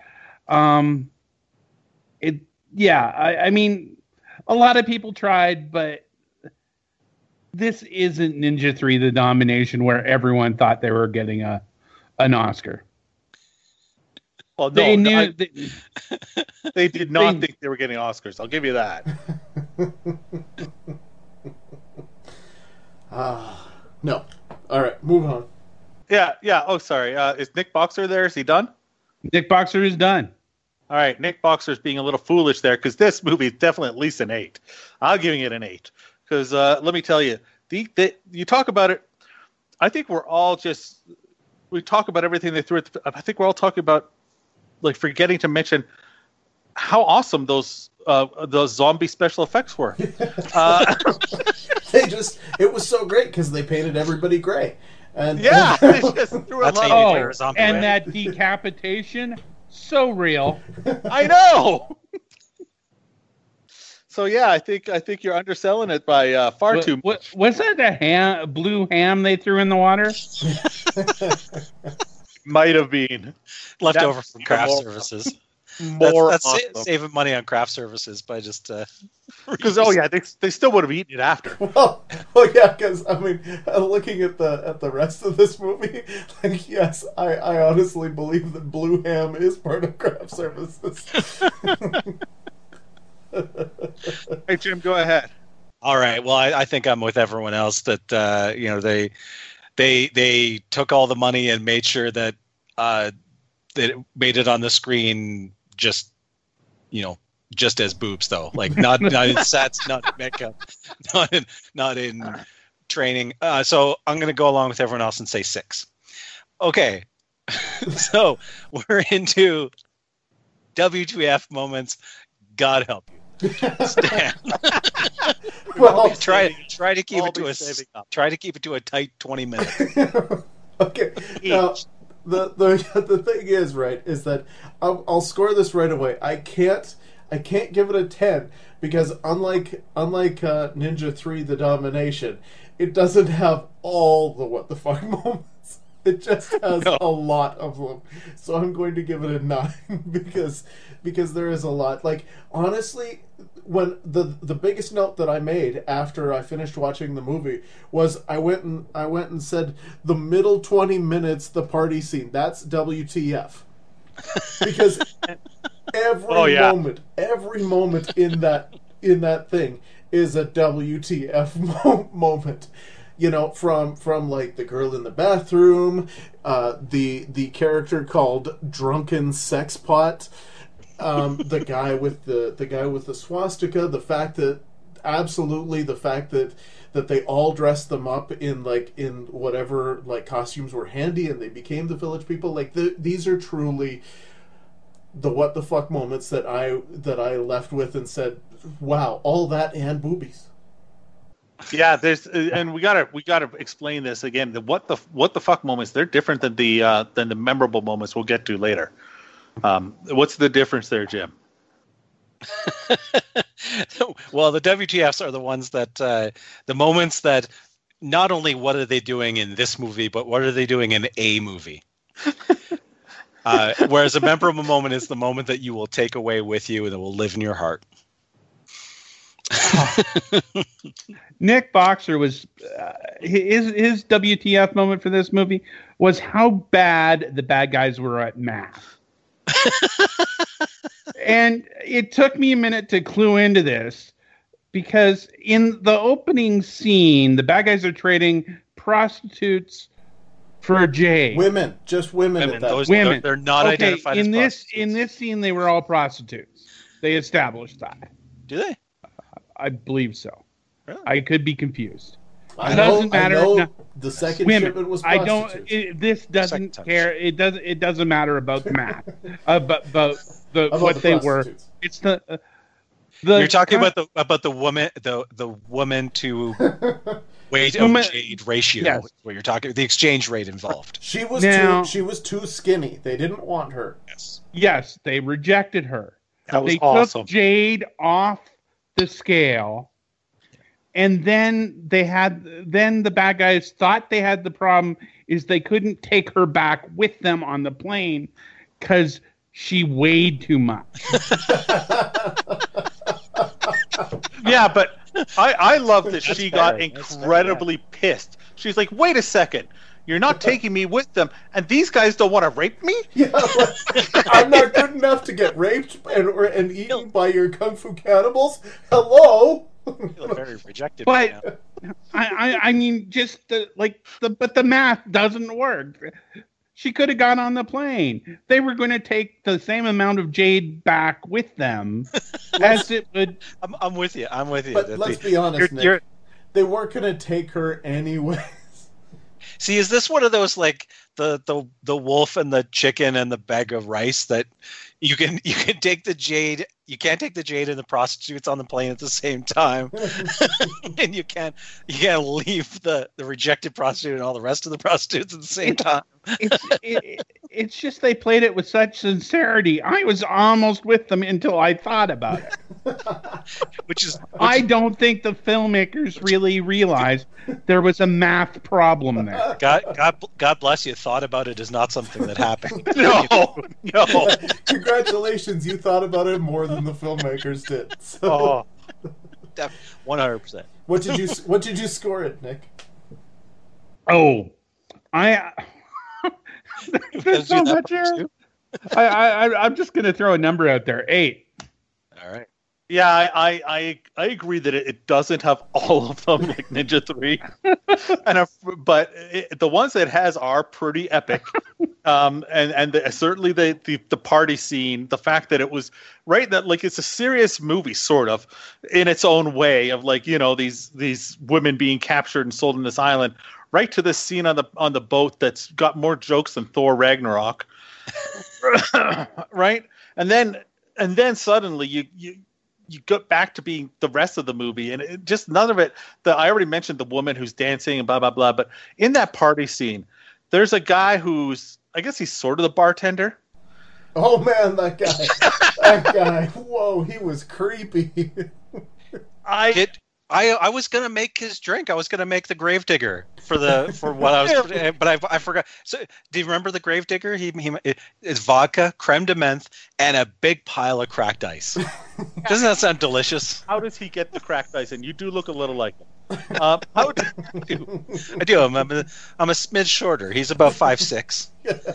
Speaker 4: I mean, a lot of people tried, but this isn't Ninja 3, The Domination, where everyone thought they were getting an Oscar.
Speaker 3: Well, no, they knew they did not think they were getting Oscars. I'll give you that.
Speaker 1: No. All right, move on.
Speaker 3: Yeah. Oh, sorry. Is Nick Boxer there? Is he done?
Speaker 4: Nick Boxer is done.
Speaker 3: All right. Nick Boxer's being a little foolish there because this movie is definitely at least an 8. I'm giving it an 8 because let me tell you, you talk about it. I think we're all we talk about everything they threw at I think we're all talking about like forgetting to mention how awesome those zombie special effects were.
Speaker 1: It was so great because they painted everybody gray. And
Speaker 3: yeah, they just threw a
Speaker 2: That's
Speaker 3: lot
Speaker 2: how you
Speaker 3: of
Speaker 2: declare a zombie,
Speaker 4: and
Speaker 2: right?
Speaker 4: that decapitation, so real.
Speaker 3: I know. So yeah, I think you're underselling it by far too much.
Speaker 4: Was that a blue ham they threw in the water?
Speaker 3: Might have been
Speaker 2: Left
Speaker 3: That-
Speaker 2: over from craft
Speaker 3: more-
Speaker 2: services.
Speaker 3: more
Speaker 2: That's
Speaker 3: awesome.
Speaker 2: saving money on craft services by just
Speaker 3: Because they still would have eaten it after.
Speaker 1: Well, yeah, because I mean, looking at the rest of this movie, like, yes, I honestly believe that Blue Ham is part of craft services.
Speaker 3: Hey Jim, go ahead.
Speaker 2: All right. Well, I think I'm with everyone else that they took all the money and made sure that that it made it on the screen just as boobs though, like not in sets, not in makeup, not in training. So I'm going to go along with everyone else and say 6. Okay. So we're into WTF moments. God help you, Stan.
Speaker 1: Well,
Speaker 2: try to keep it to
Speaker 3: Always saving up.
Speaker 2: try to keep it to a tight 20 minutes.
Speaker 1: okay. Now, the thing is, right, is that I'll score this right away. I can't give it a 10 because unlike Ninja 3: The Domination, it doesn't have all the what the fuck moments. It just has a lot of them. So I'm going to give it a 9 because there is a lot. Like, honestly, when the biggest note that I made after I finished watching the movie was I went and said the middle 20 minutes, the party scene, that's WTF. Because every moment in that thing is a WTF moment. From like the girl in the bathroom, the character called Drunken Sexpot, the guy with the swastika, the fact that they all dressed them up in whatever like costumes were handy and they became the Village People. Like these are truly the what the fuck moments that I left with and said, wow, all that and boobies.
Speaker 3: Yeah, and we gotta explain this again. The what the fuck moments, they're different than the memorable moments we'll get to later. What's the difference there, Jim?
Speaker 2: Well, the WTFs are the ones that the moments that not only what are they doing in this movie, but what are they doing in a movie. Whereas a memorable moment is the moment that you will take away with you and it will live in your heart.
Speaker 4: Nick Boxer was his WTF moment for this movie was how bad the bad guys were at math. And it took me a minute to clue into this because in the opening scene, the bad guys are trading prostitutes for jade.
Speaker 1: Women. At that.
Speaker 4: Women.
Speaker 2: They're not identified as prostitutes.
Speaker 4: In this scene, they were all prostitutes. They established that.
Speaker 2: Do they?
Speaker 4: I believe so.
Speaker 2: Really?
Speaker 4: I could be confused.
Speaker 1: I
Speaker 4: doesn't matter.
Speaker 1: know
Speaker 4: No.
Speaker 1: the second
Speaker 4: Women.
Speaker 1: shipment was
Speaker 4: I
Speaker 1: prostitutes.
Speaker 4: don't. This doesn't
Speaker 2: Second
Speaker 4: care. It doesn't matter about the math. About
Speaker 1: About
Speaker 4: what
Speaker 1: the
Speaker 4: they were.
Speaker 1: prostitutes.
Speaker 4: It's the.
Speaker 2: You're talking about the woman the woman to weight of jade ratio.
Speaker 4: Yes.
Speaker 2: What you're talking the exchange rate involved.
Speaker 1: She was too skinny. They didn't want her.
Speaker 2: Yes.
Speaker 4: Yes, they rejected her.
Speaker 3: That was
Speaker 4: They
Speaker 3: awesome.
Speaker 4: took Jade off the scale, and then the bad guys thought they had the problem is they couldn't take her back with them on the plane because she weighed too much.
Speaker 3: Yeah, but I love that
Speaker 2: That's
Speaker 3: she
Speaker 2: fair.
Speaker 3: got
Speaker 2: That's
Speaker 3: incredibly pissed. She's like, wait a second. You're not taking me with them, and these guys don't want to rape me?
Speaker 1: Yeah, like, I'm not good enough to get raped and eaten by your kung fu cannibals. Hello.
Speaker 2: I feel very rejected
Speaker 4: But
Speaker 2: right now.
Speaker 4: I mean, just but the math doesn't work. She could have got on the plane. They were going to take the same amount of jade back with them as it would.
Speaker 2: I'm with you. I'm with you.
Speaker 1: But let's be honest, Nick.
Speaker 2: you're-
Speaker 1: They weren't going to take her anyway.
Speaker 2: See, is this one of those like the wolf and the chicken and the bag of rice that you can take the jade, you can't take the jade and the prostitutes on the plane at the same time, and you can't leave the rejected prostitute and all the rest of the prostitutes at the same time.
Speaker 4: It's just they played it with such sincerity. I was almost with them until I thought about it. I don't think the filmmakers really realized there was a math problem there.
Speaker 2: God bless you. Thought about it is not something that happened.
Speaker 3: No.
Speaker 1: Congratulations, you thought about it more than the filmmakers did. So.
Speaker 2: 100%.
Speaker 1: What did you score it, Nick?
Speaker 4: Oh, there's so much here. I'm just going to throw a number out there. 8.
Speaker 2: All right.
Speaker 3: Yeah, I agree that it doesn't have all of them like Ninja 3, but the ones that it has are pretty epic, certainly the party scene, the fact that it was right that like it's a serious movie sort of in its own way of like these women being captured and sold on this island, right to this scene on the boat that's got more jokes than Thor Ragnarok, right, and then suddenly you go back to being the rest of the movie, and just none of it. I already mentioned the woman who's dancing and blah blah blah, but in that party scene, there's a guy who's, I guess he's sort of the bartender.
Speaker 1: Oh man, that guy! Whoa, he was creepy.
Speaker 2: I was gonna make his drink. I was gonna make the Gravedigger for what I was, but I forgot. So, do you remember the Gravedigger? It's vodka, creme de menthe, and a big pile of cracked ice. Doesn't that sound delicious?
Speaker 3: How does he get the cracked ice? And you do look a little like him.
Speaker 2: I do. I'm a smidge shorter. He's about 5'6".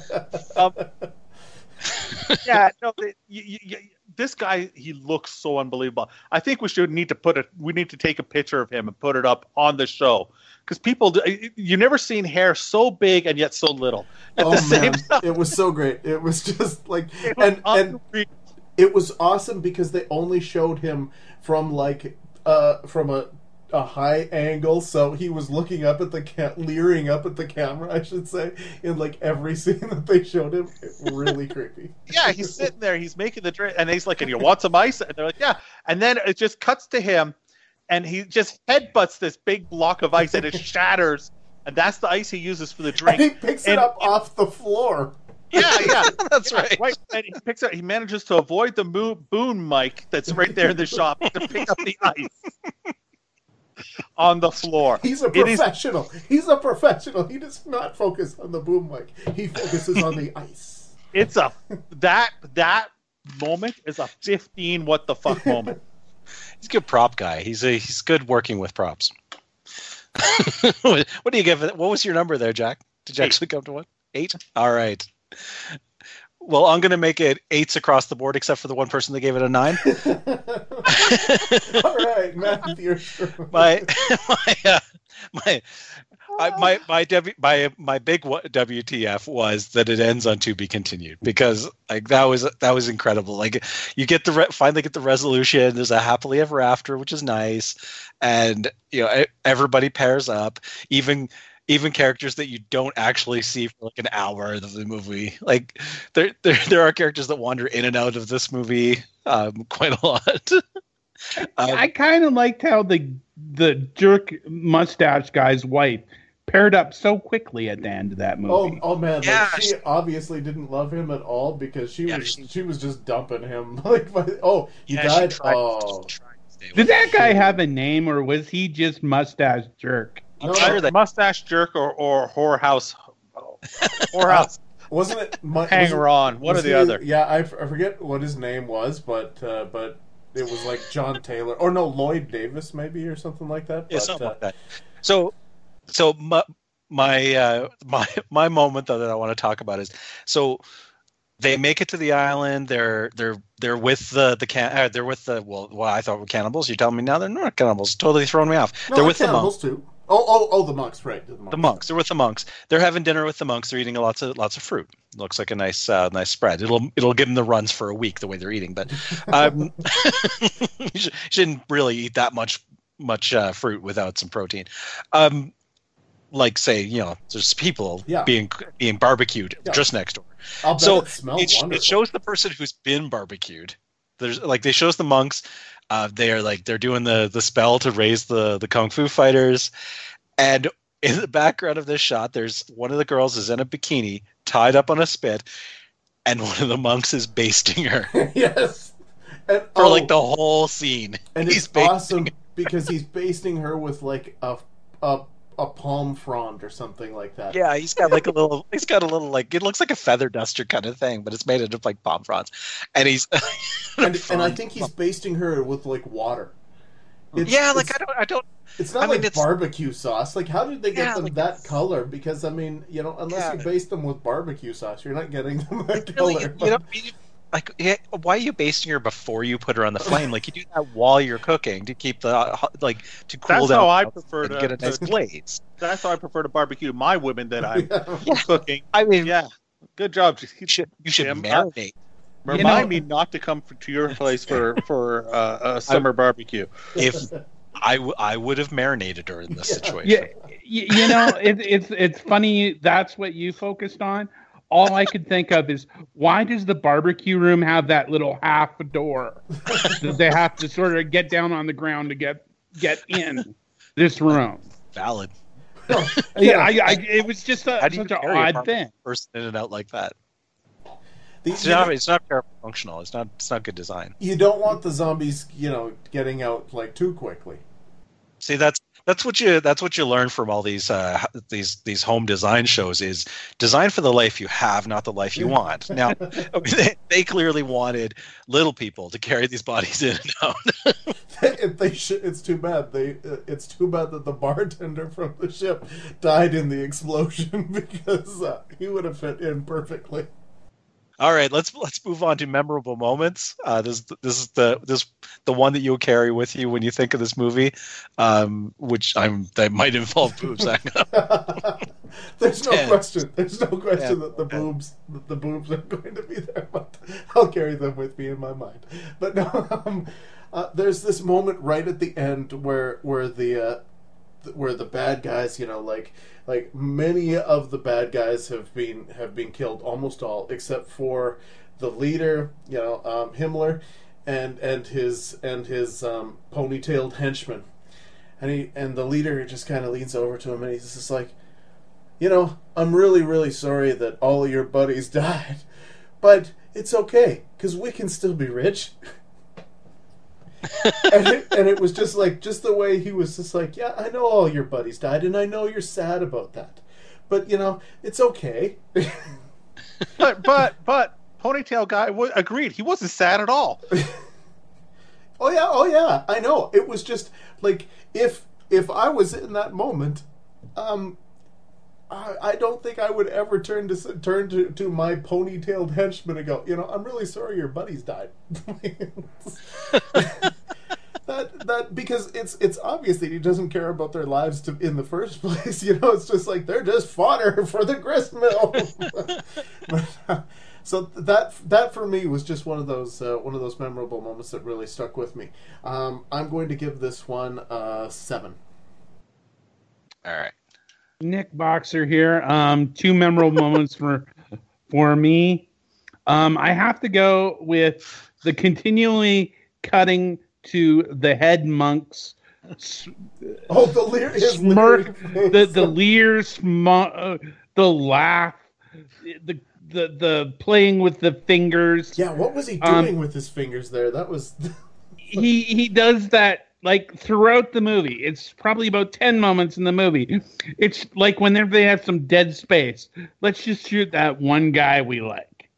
Speaker 3: Yeah, no, this guy, he looks so unbelievable. I think we need to take a picture of him and put it up on the show, because you never seen hair so big and yet so little at the same time.
Speaker 1: It was so great. It was just like, and it was awesome because they only showed him from from a high angle, so he was looking up at leering up at the camera, I should say, in like every scene that they showed him. Really creepy.
Speaker 3: Yeah, he's sitting there, he's making the drink, and he's like, "And you want some ice?" And they're like, "Yeah." And then it just cuts to him, and he just headbutts this big block of ice, and it shatters, and that's the ice he uses for the drink.
Speaker 1: And he picks it up off the floor.
Speaker 3: Yeah,
Speaker 2: that's right.
Speaker 3: And he picks up. He manages to avoid the boom mic that's right there in the shop to pick up the ice on the floor.
Speaker 1: He's a professional. He's a professional. He does not focus on the boom mic. He focuses on the ice.
Speaker 3: It's that moment is a 15 what the fuck moment.
Speaker 2: He's a good prop guy. He's good working with props. What do you give it? What was your number there, Jack? Did you actually come to one? 8? All right. Well, I'm going to make it 8s across the board, except for the one person that gave it a 9.
Speaker 1: All right, Matthew.
Speaker 2: my big WTF was that it ends on to be continued, because like that was incredible. Like you get finally get the resolution. There's a happily ever after, which is nice, and everybody pairs up, even characters that you don't actually see for like an hour of the movie. Like there are characters that wander in and out of this movie quite a lot.
Speaker 4: I kind of liked how the jerk mustache guy's wife paired up so quickly at the end of that movie.
Speaker 1: Oh man,
Speaker 2: yeah,
Speaker 1: she obviously didn't love him at all, because she was just dumping him. Like, he died.
Speaker 4: Did that guy have a name, or was he just mustache jerk?
Speaker 3: I'm sure that mustache jerk or whorehouse. Whorehouse.
Speaker 1: Wasn't it
Speaker 3: hanger on? One or the other.
Speaker 1: Yeah, I forget what his name was, but it was like John Taylor, or no, Lloyd Davis maybe, or something like that.
Speaker 2: Yeah, something like that. So my moment though that I want to talk about is, so They make it to the island. They're with they're with the well I thought were cannibals. You're telling me now they're not cannibals. Totally throwing me off.
Speaker 1: No,
Speaker 2: They're with the
Speaker 1: cannibals
Speaker 2: monks.
Speaker 1: too. Oh, the monks, right?
Speaker 2: The monks. They're with the monks. They're having dinner with the monks. They're eating lots of fruit. Looks like a nice spread. It'll give them the runs for a week the way they're eating. But you shouldn't really eat that much fruit without some protein. Like say there's people being barbecued just next door.
Speaker 1: So it
Speaker 2: shows the person who's been barbecued. There's they shows the monks. They're doing the spell to raise the kung fu fighters, and in the background of this shot, there's one of the girls is in a bikini tied up on a spit, and one of the monks is basting her.
Speaker 1: Yes, and,
Speaker 2: for the whole scene.
Speaker 1: And it's awesome because he's basting her with a palm frond or something like that.
Speaker 2: Yeah, he's got a little it looks like a feather duster kind of thing, but it's made out of palm fronds. And he's
Speaker 1: and I think he's basting her with water.
Speaker 2: I don't
Speaker 1: it's not it's barbecue sauce. How did they get them that color? Because unless you baste them with barbecue sauce, you're not getting them that color.
Speaker 2: Why are you basting her before you put her on the flame? You do that while you're cooking to keep the to cool
Speaker 3: down. That's how I prefer to
Speaker 2: get a nice glaze.
Speaker 3: That's how I prefer to barbecue my women that I'm cooking.
Speaker 2: I mean,
Speaker 3: good job.
Speaker 2: You should marinate.
Speaker 3: Remind me not to come to your place for a summer barbecue.
Speaker 2: If I would have marinated her in this situation.
Speaker 4: Yeah, it's funny. That's what you focused on. All I could think of is, why does the barbecue room have that little half door that they have to sort of get down on the ground to get in this room?
Speaker 2: Valid.
Speaker 4: It was just such an odd thing.
Speaker 2: Person in and out like that. It's not very functional. It's not good design.
Speaker 1: You don't want the zombies, getting out too quickly.
Speaker 2: See, that's what you learn from all these home design shows is design for the life you have, not the life you want. Now, they clearly wanted little people to carry these bodies in and out.
Speaker 1: It's too bad. It's too bad that the bartender from the ship died in the explosion because he would have fit in perfectly.
Speaker 2: All right, let's move on to memorable moments. This is the one that you'll carry with you when you think of this movie, that might involve boobs.
Speaker 1: There's no question. There's no question that the boobs are going to be there, but I'll carry them with me in my mind. But no, there's this moment right at the end where the bad guys, like many of the bad guys have been killed, almost all except for the leader, Himmler, and his ponytailed henchman, and the leader just kind of leans over to him and he's just like, I'm really, really sorry that all of your buddies died, but it's okay because we can still be rich. and it was just the way he was just like, yeah, I know all your buddies died, and I know you're sad about that, but it's okay.
Speaker 3: but ponytail guy agreed. He wasn't sad at all.
Speaker 1: Oh yeah, I know. It was just if I was in that moment, I don't think I would ever turn to my ponytailed henchman and go, I'm really sorry your buddies died. that because it's obvious that he doesn't care about their lives in the first place. It's just they're just fodder for the grist mill. So that for me was just one of those memorable moments that really stuck with me. I'm going to give this one 7.
Speaker 2: All right.
Speaker 4: Nick Boxer here. 2 memorable moments for me. I have to go with the continually cutting to the head monks.
Speaker 1: The leer,
Speaker 4: smirk, the leer, the laugh, the playing with the fingers.
Speaker 1: Yeah, what was he doing with his fingers there? That was
Speaker 4: he does that throughout the movie. It's probably about 10 moments in the movie. It's like whenever they have some dead space, let's just shoot that one guy we like.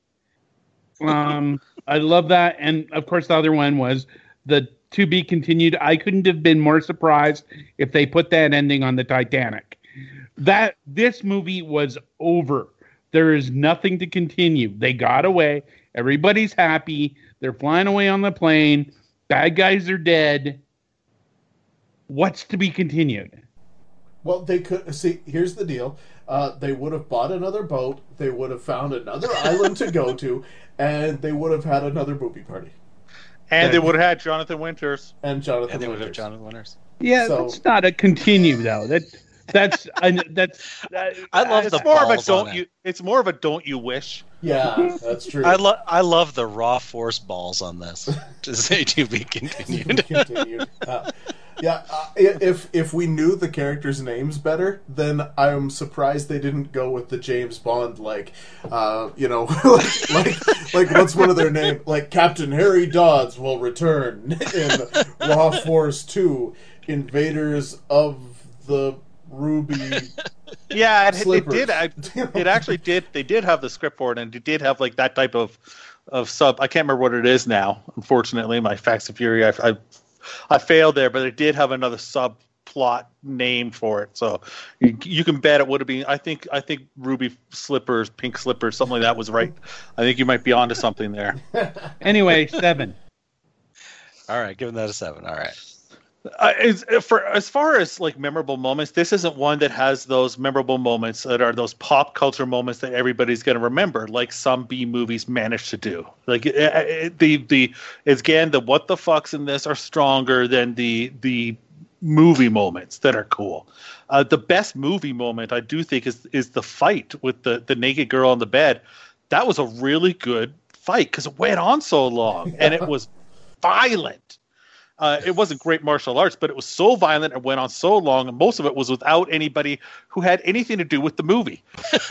Speaker 4: I love that. And of course the other one was the to be continued. I couldn't have been more surprised if they put that ending on the Titanic. This movie was over There is nothing to continue. They got away. Everybody's happy. They're flying away on the plane. Bad guys are dead. What's to be continued?
Speaker 1: Well, they could see. Here's the deal: they would have bought another boat. They would have found another island to go to, and they would have had another booby party.
Speaker 3: And they would have had Jonathan Winters.
Speaker 1: And Jonathan.
Speaker 2: And they would have
Speaker 1: Winters.
Speaker 2: Jonathan Winters.
Speaker 4: Yeah,
Speaker 1: So-
Speaker 4: that's not a continue though. That's
Speaker 2: I love the
Speaker 3: It's more of a
Speaker 2: balls on
Speaker 3: don't
Speaker 2: it.
Speaker 3: you. It's more of a don't you wish.
Speaker 1: Yeah, that's true.
Speaker 2: I love the raw force balls on this. To say to be continued.
Speaker 1: Continued. If we knew the characters' names better, then I'm surprised they didn't go with the James Bond like what's one of their name? Like Captain Harry Dodds will return in Raw Force 2, Invaders of the Ruby.
Speaker 3: Yeah, it
Speaker 1: Slippers.
Speaker 3: did. It actually did. They did have the script for it, and it did have like that type of sub. I can't remember what it is now. Unfortunately, my Facts of Fury, I failed there, but it did have another subplot name for it. So you can bet it would have been. I think Ruby Slippers, Pink Slippers, something like that was right. I think you might be onto something there.
Speaker 4: anyway, 7.
Speaker 2: All right, giving that a 7. All right.
Speaker 3: As far as like memorable moments, this isn't one that has those memorable moments that are those pop culture moments that everybody's going to remember, like some B movies manage to do. Like the what the fucks in this are stronger than the movie moments that are cool. The best movie moment I do think is the fight with the naked girl on the bed. That was a really good fight because it went on so long and it was violent. It wasn't great martial arts, but it was so violent and went on so long, and most of it was without anybody who had anything to do with the movie.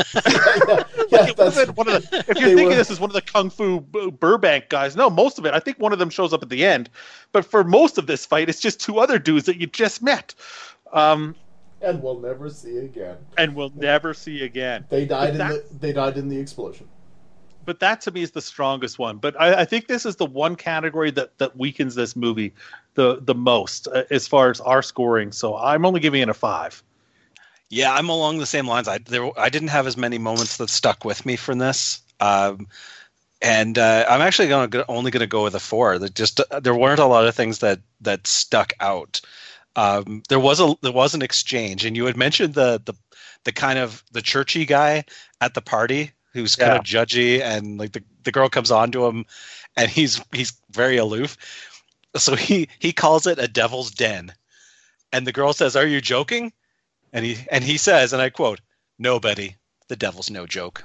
Speaker 3: If you're thinking this is one of the Kung Fu Burbank guys, no, most of it, I think one of them shows up at the end. But for most of this fight, it's just two other dudes that you just met.
Speaker 1: And we'll never see again.
Speaker 3: They
Speaker 1: died in the explosion.
Speaker 3: But that to me is the strongest one. But I think this is the one category that weakens this movie the most as far as our scoring. So I'm only giving it a 5.
Speaker 2: Yeah, I'm along the same lines. I didn't have as many moments that stuck with me from this, and I'm actually only going to go with a 4. There weren't a lot of things that stuck out. There was an exchange, and you had mentioned the kind of the churchy guy at the party who's kind of judgy, and like the girl comes on to him, and he's very aloof. So he calls it a devil's den, and the girl says, "Are you joking?" And he says, and I quote, "No, Betty, the devil's no joke."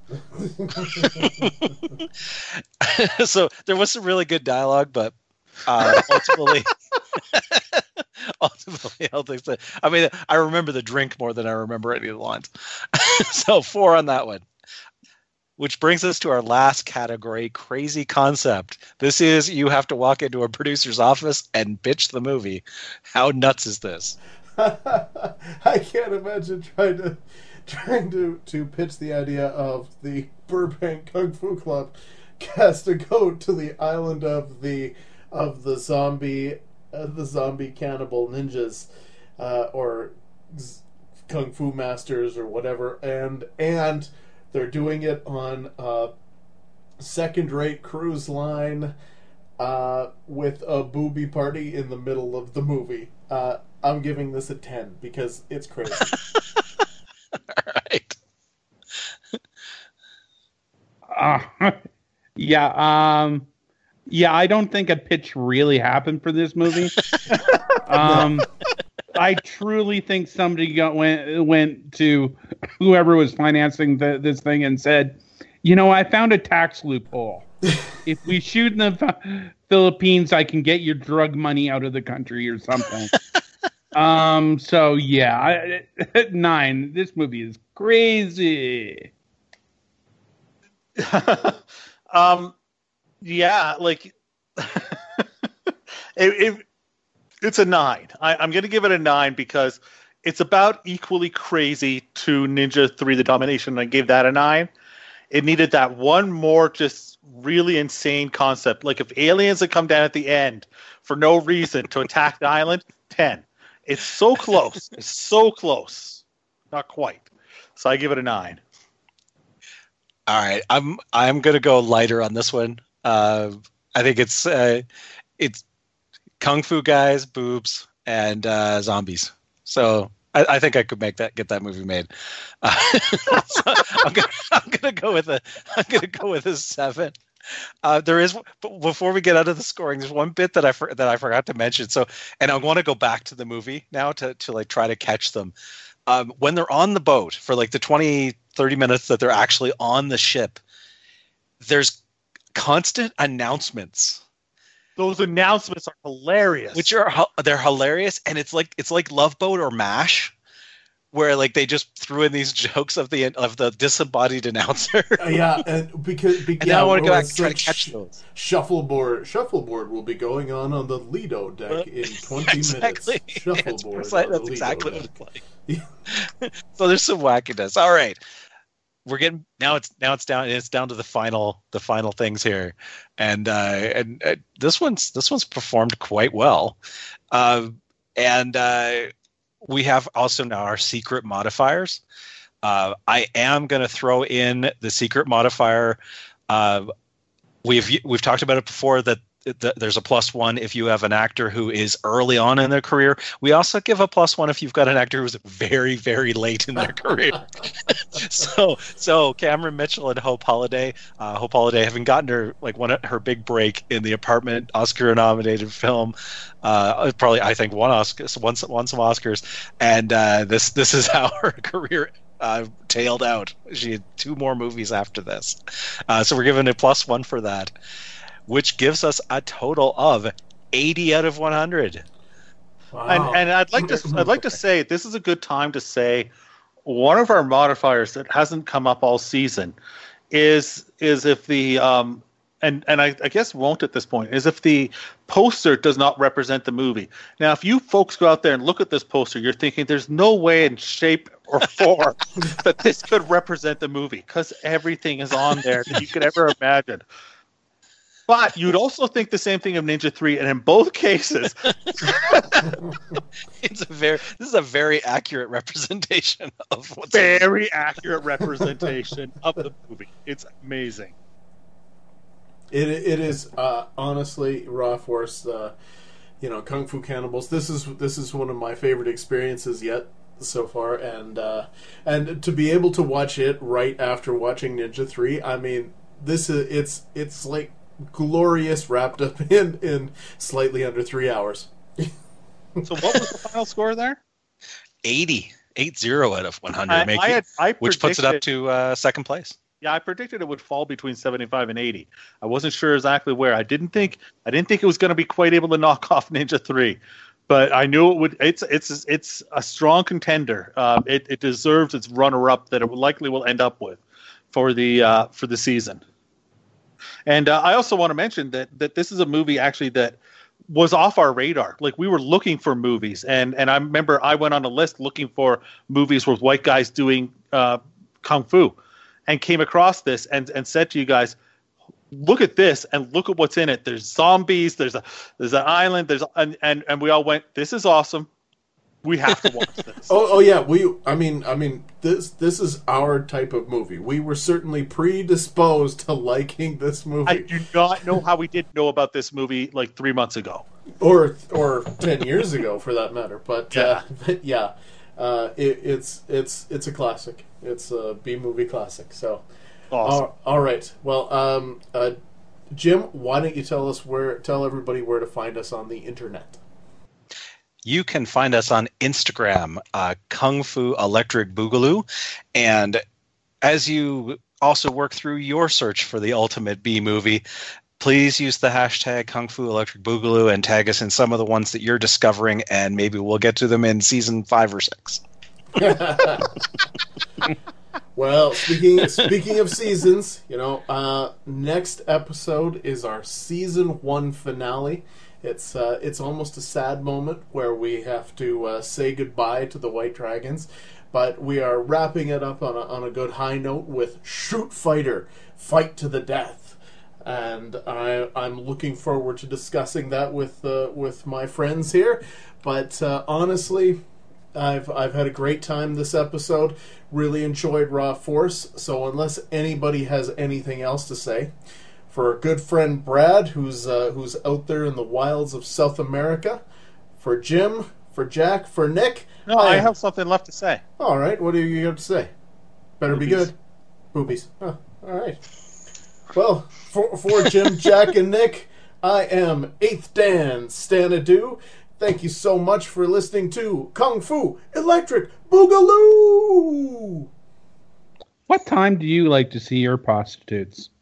Speaker 2: So there was some really good dialogue, but ultimately, I don't think so. I mean, I remember the drink more than I remember any of the lines. So 4 on that one. Which brings us to our last category, crazy concept. This is you have to walk into a producer's office and pitch the movie. How nuts is this?
Speaker 1: I can't imagine trying to pitch the idea of the Burbank Kung Fu Club cast to go to the island of the zombie cannibal ninjas or kung fu masters or whatever, and they're doing it on a second-rate cruise line with a booby party in the middle of the movie. I'm giving this a 10 because it's crazy.
Speaker 2: All right.
Speaker 4: Yeah, I don't think a pitch really happened for this movie. I truly think somebody went to whoever was financing this thing and said, I found a tax loophole. If we shoot in the Philippines, I can get your drug money out of the country or something. So yeah, 9. This movie is crazy.
Speaker 3: Yeah, like it's a 9. I'm going to give it a 9 because it's about equally crazy to Ninja 3: The Domination. I gave that a 9. It needed that one more just really insane concept. Like if aliens had come down at the end for no reason to attack the island, 10. It's so close. It's so close. Not quite. So I give it a 9.
Speaker 2: All right, I'm gonna go lighter on this one. I think it's kung fu guys, boobs, and zombies. So I think I could get that movie made. So I'm gonna go with a 7. There is, but before we get out of the scoring, there's one bit that I forgot to mention. So, and I want to go back to the movie now to like try to catch them. When they're on the boat for like the 20-30 minutes that they're actually on the ship, there's constant announcements.
Speaker 3: Those announcements are hilarious.
Speaker 2: They're hilarious, and it's like Love Boat or MASH, where like they just threw in these jokes of the disembodied announcer.
Speaker 1: Yeah, and because
Speaker 2: and now I want to go back and try to catch those.
Speaker 1: Shuffleboard will be going on the Lido deck in 20
Speaker 2: exactly.
Speaker 1: minutes. Shuffleboard.
Speaker 2: That's exactly what it's like. So there's some wackiness. All right. We're getting it's down to the final things here, and this one's performed quite well, and we have also now our secret modifiers. I am going to throw in the secret modifier. We've talked about it before that there's a +1 if you have an actor who is early on in their career. We also give a +1 if you've got an actor who's very, very late in their career. So Cameron Mitchell and Hope Holiday. Hope Holiday having gotten her big break in The Apartment, Oscar-nominated film. Probably I think won some Oscars, and this is how her career tailed out. She had 2 more movies after this, so we're giving a +1 for that, which gives us a total of 80 out of 100.
Speaker 1: Wow.
Speaker 3: And I'd like to say this is a good time to say one of our modifiers that hasn't come up all season is if the and I guess won't at this point, is if the poster does not represent the movie. Now, if you folks go out there and look at this poster, you're thinking there's no way in shape or form that this could represent the movie, because everything is on there that you could ever imagine. But you'd also think the same thing of Ninja 3, and in both cases,
Speaker 2: this is a very accurate representation of what's
Speaker 3: accurate representation of the movie. It's amazing.
Speaker 1: It is honestly, Raw Force, Kung Fu Cannibals. This is one of my favorite experiences yet so far, and to be able to watch it right after watching Ninja 3, I mean, it's like glorious wrapped up in slightly under 3 hours.
Speaker 3: So what was the final score there?
Speaker 2: 80 out of 100, which puts it up to second place.
Speaker 3: Yeah, I predicted it would fall between 75 and 80. I wasn't sure exactly where. I didn't think it was going to be quite able to knock off Ninja 3, but I knew it would. It's a strong contender. It deserves its runner-up that it likely will end up with for the season. And I also want to mention that this is a movie actually that was off our radar. Like, we were looking for movies, and I remember I went on a list looking for movies with white guys doing kung fu, and came across this and said to you guys, look at this and look at what's in it. There's zombies, there's an island, and we all went, this is awesome. We have to watch this.
Speaker 1: Oh yeah, I mean this is our type of movie. We were certainly predisposed to liking this movie.
Speaker 3: I do not know how we didn't know about this movie like 3 months ago.
Speaker 1: Or 10 years ago for that matter. But
Speaker 3: yeah.
Speaker 1: It's a classic. It's a B-movie classic. So,
Speaker 3: awesome.
Speaker 1: All right. Well, Jim, why don't you tell everybody where to find us on the internet?
Speaker 2: You can find us on Instagram, Kung Fu Electric Boogaloo, and as you also work through your search for the ultimate B movie, please use the hashtag Kung Fu Electric Boogaloo and tag us in some of the ones that you're discovering, and maybe we'll get to them in season 5 or 6.
Speaker 1: Well, speaking of seasons, next episode is our season 1 finale. It's almost a sad moment where we have to say goodbye to the White Dragons, but we are wrapping it up on a good high note with Shoot Fighter, Fight to the Death. And I'm looking forward to discussing that with my friends here. But honestly, I've had a great time this episode. Really enjoyed Raw Force. So unless anybody has anything else to say, for our good friend Brad, who's out there in the wilds of South America, for Jim, for Jack, for Nick.
Speaker 3: No, I have something left to say.
Speaker 1: All right, what do you got to say? Better
Speaker 3: Boobies.
Speaker 1: be good. Boobies. Oh, all right. Well, for Jim, Jack, and Nick, I am 8th Dan Stanadu. Thank you so much for listening to Kung Fu Electric Boogaloo!
Speaker 4: What time do you like to see your prostitutes?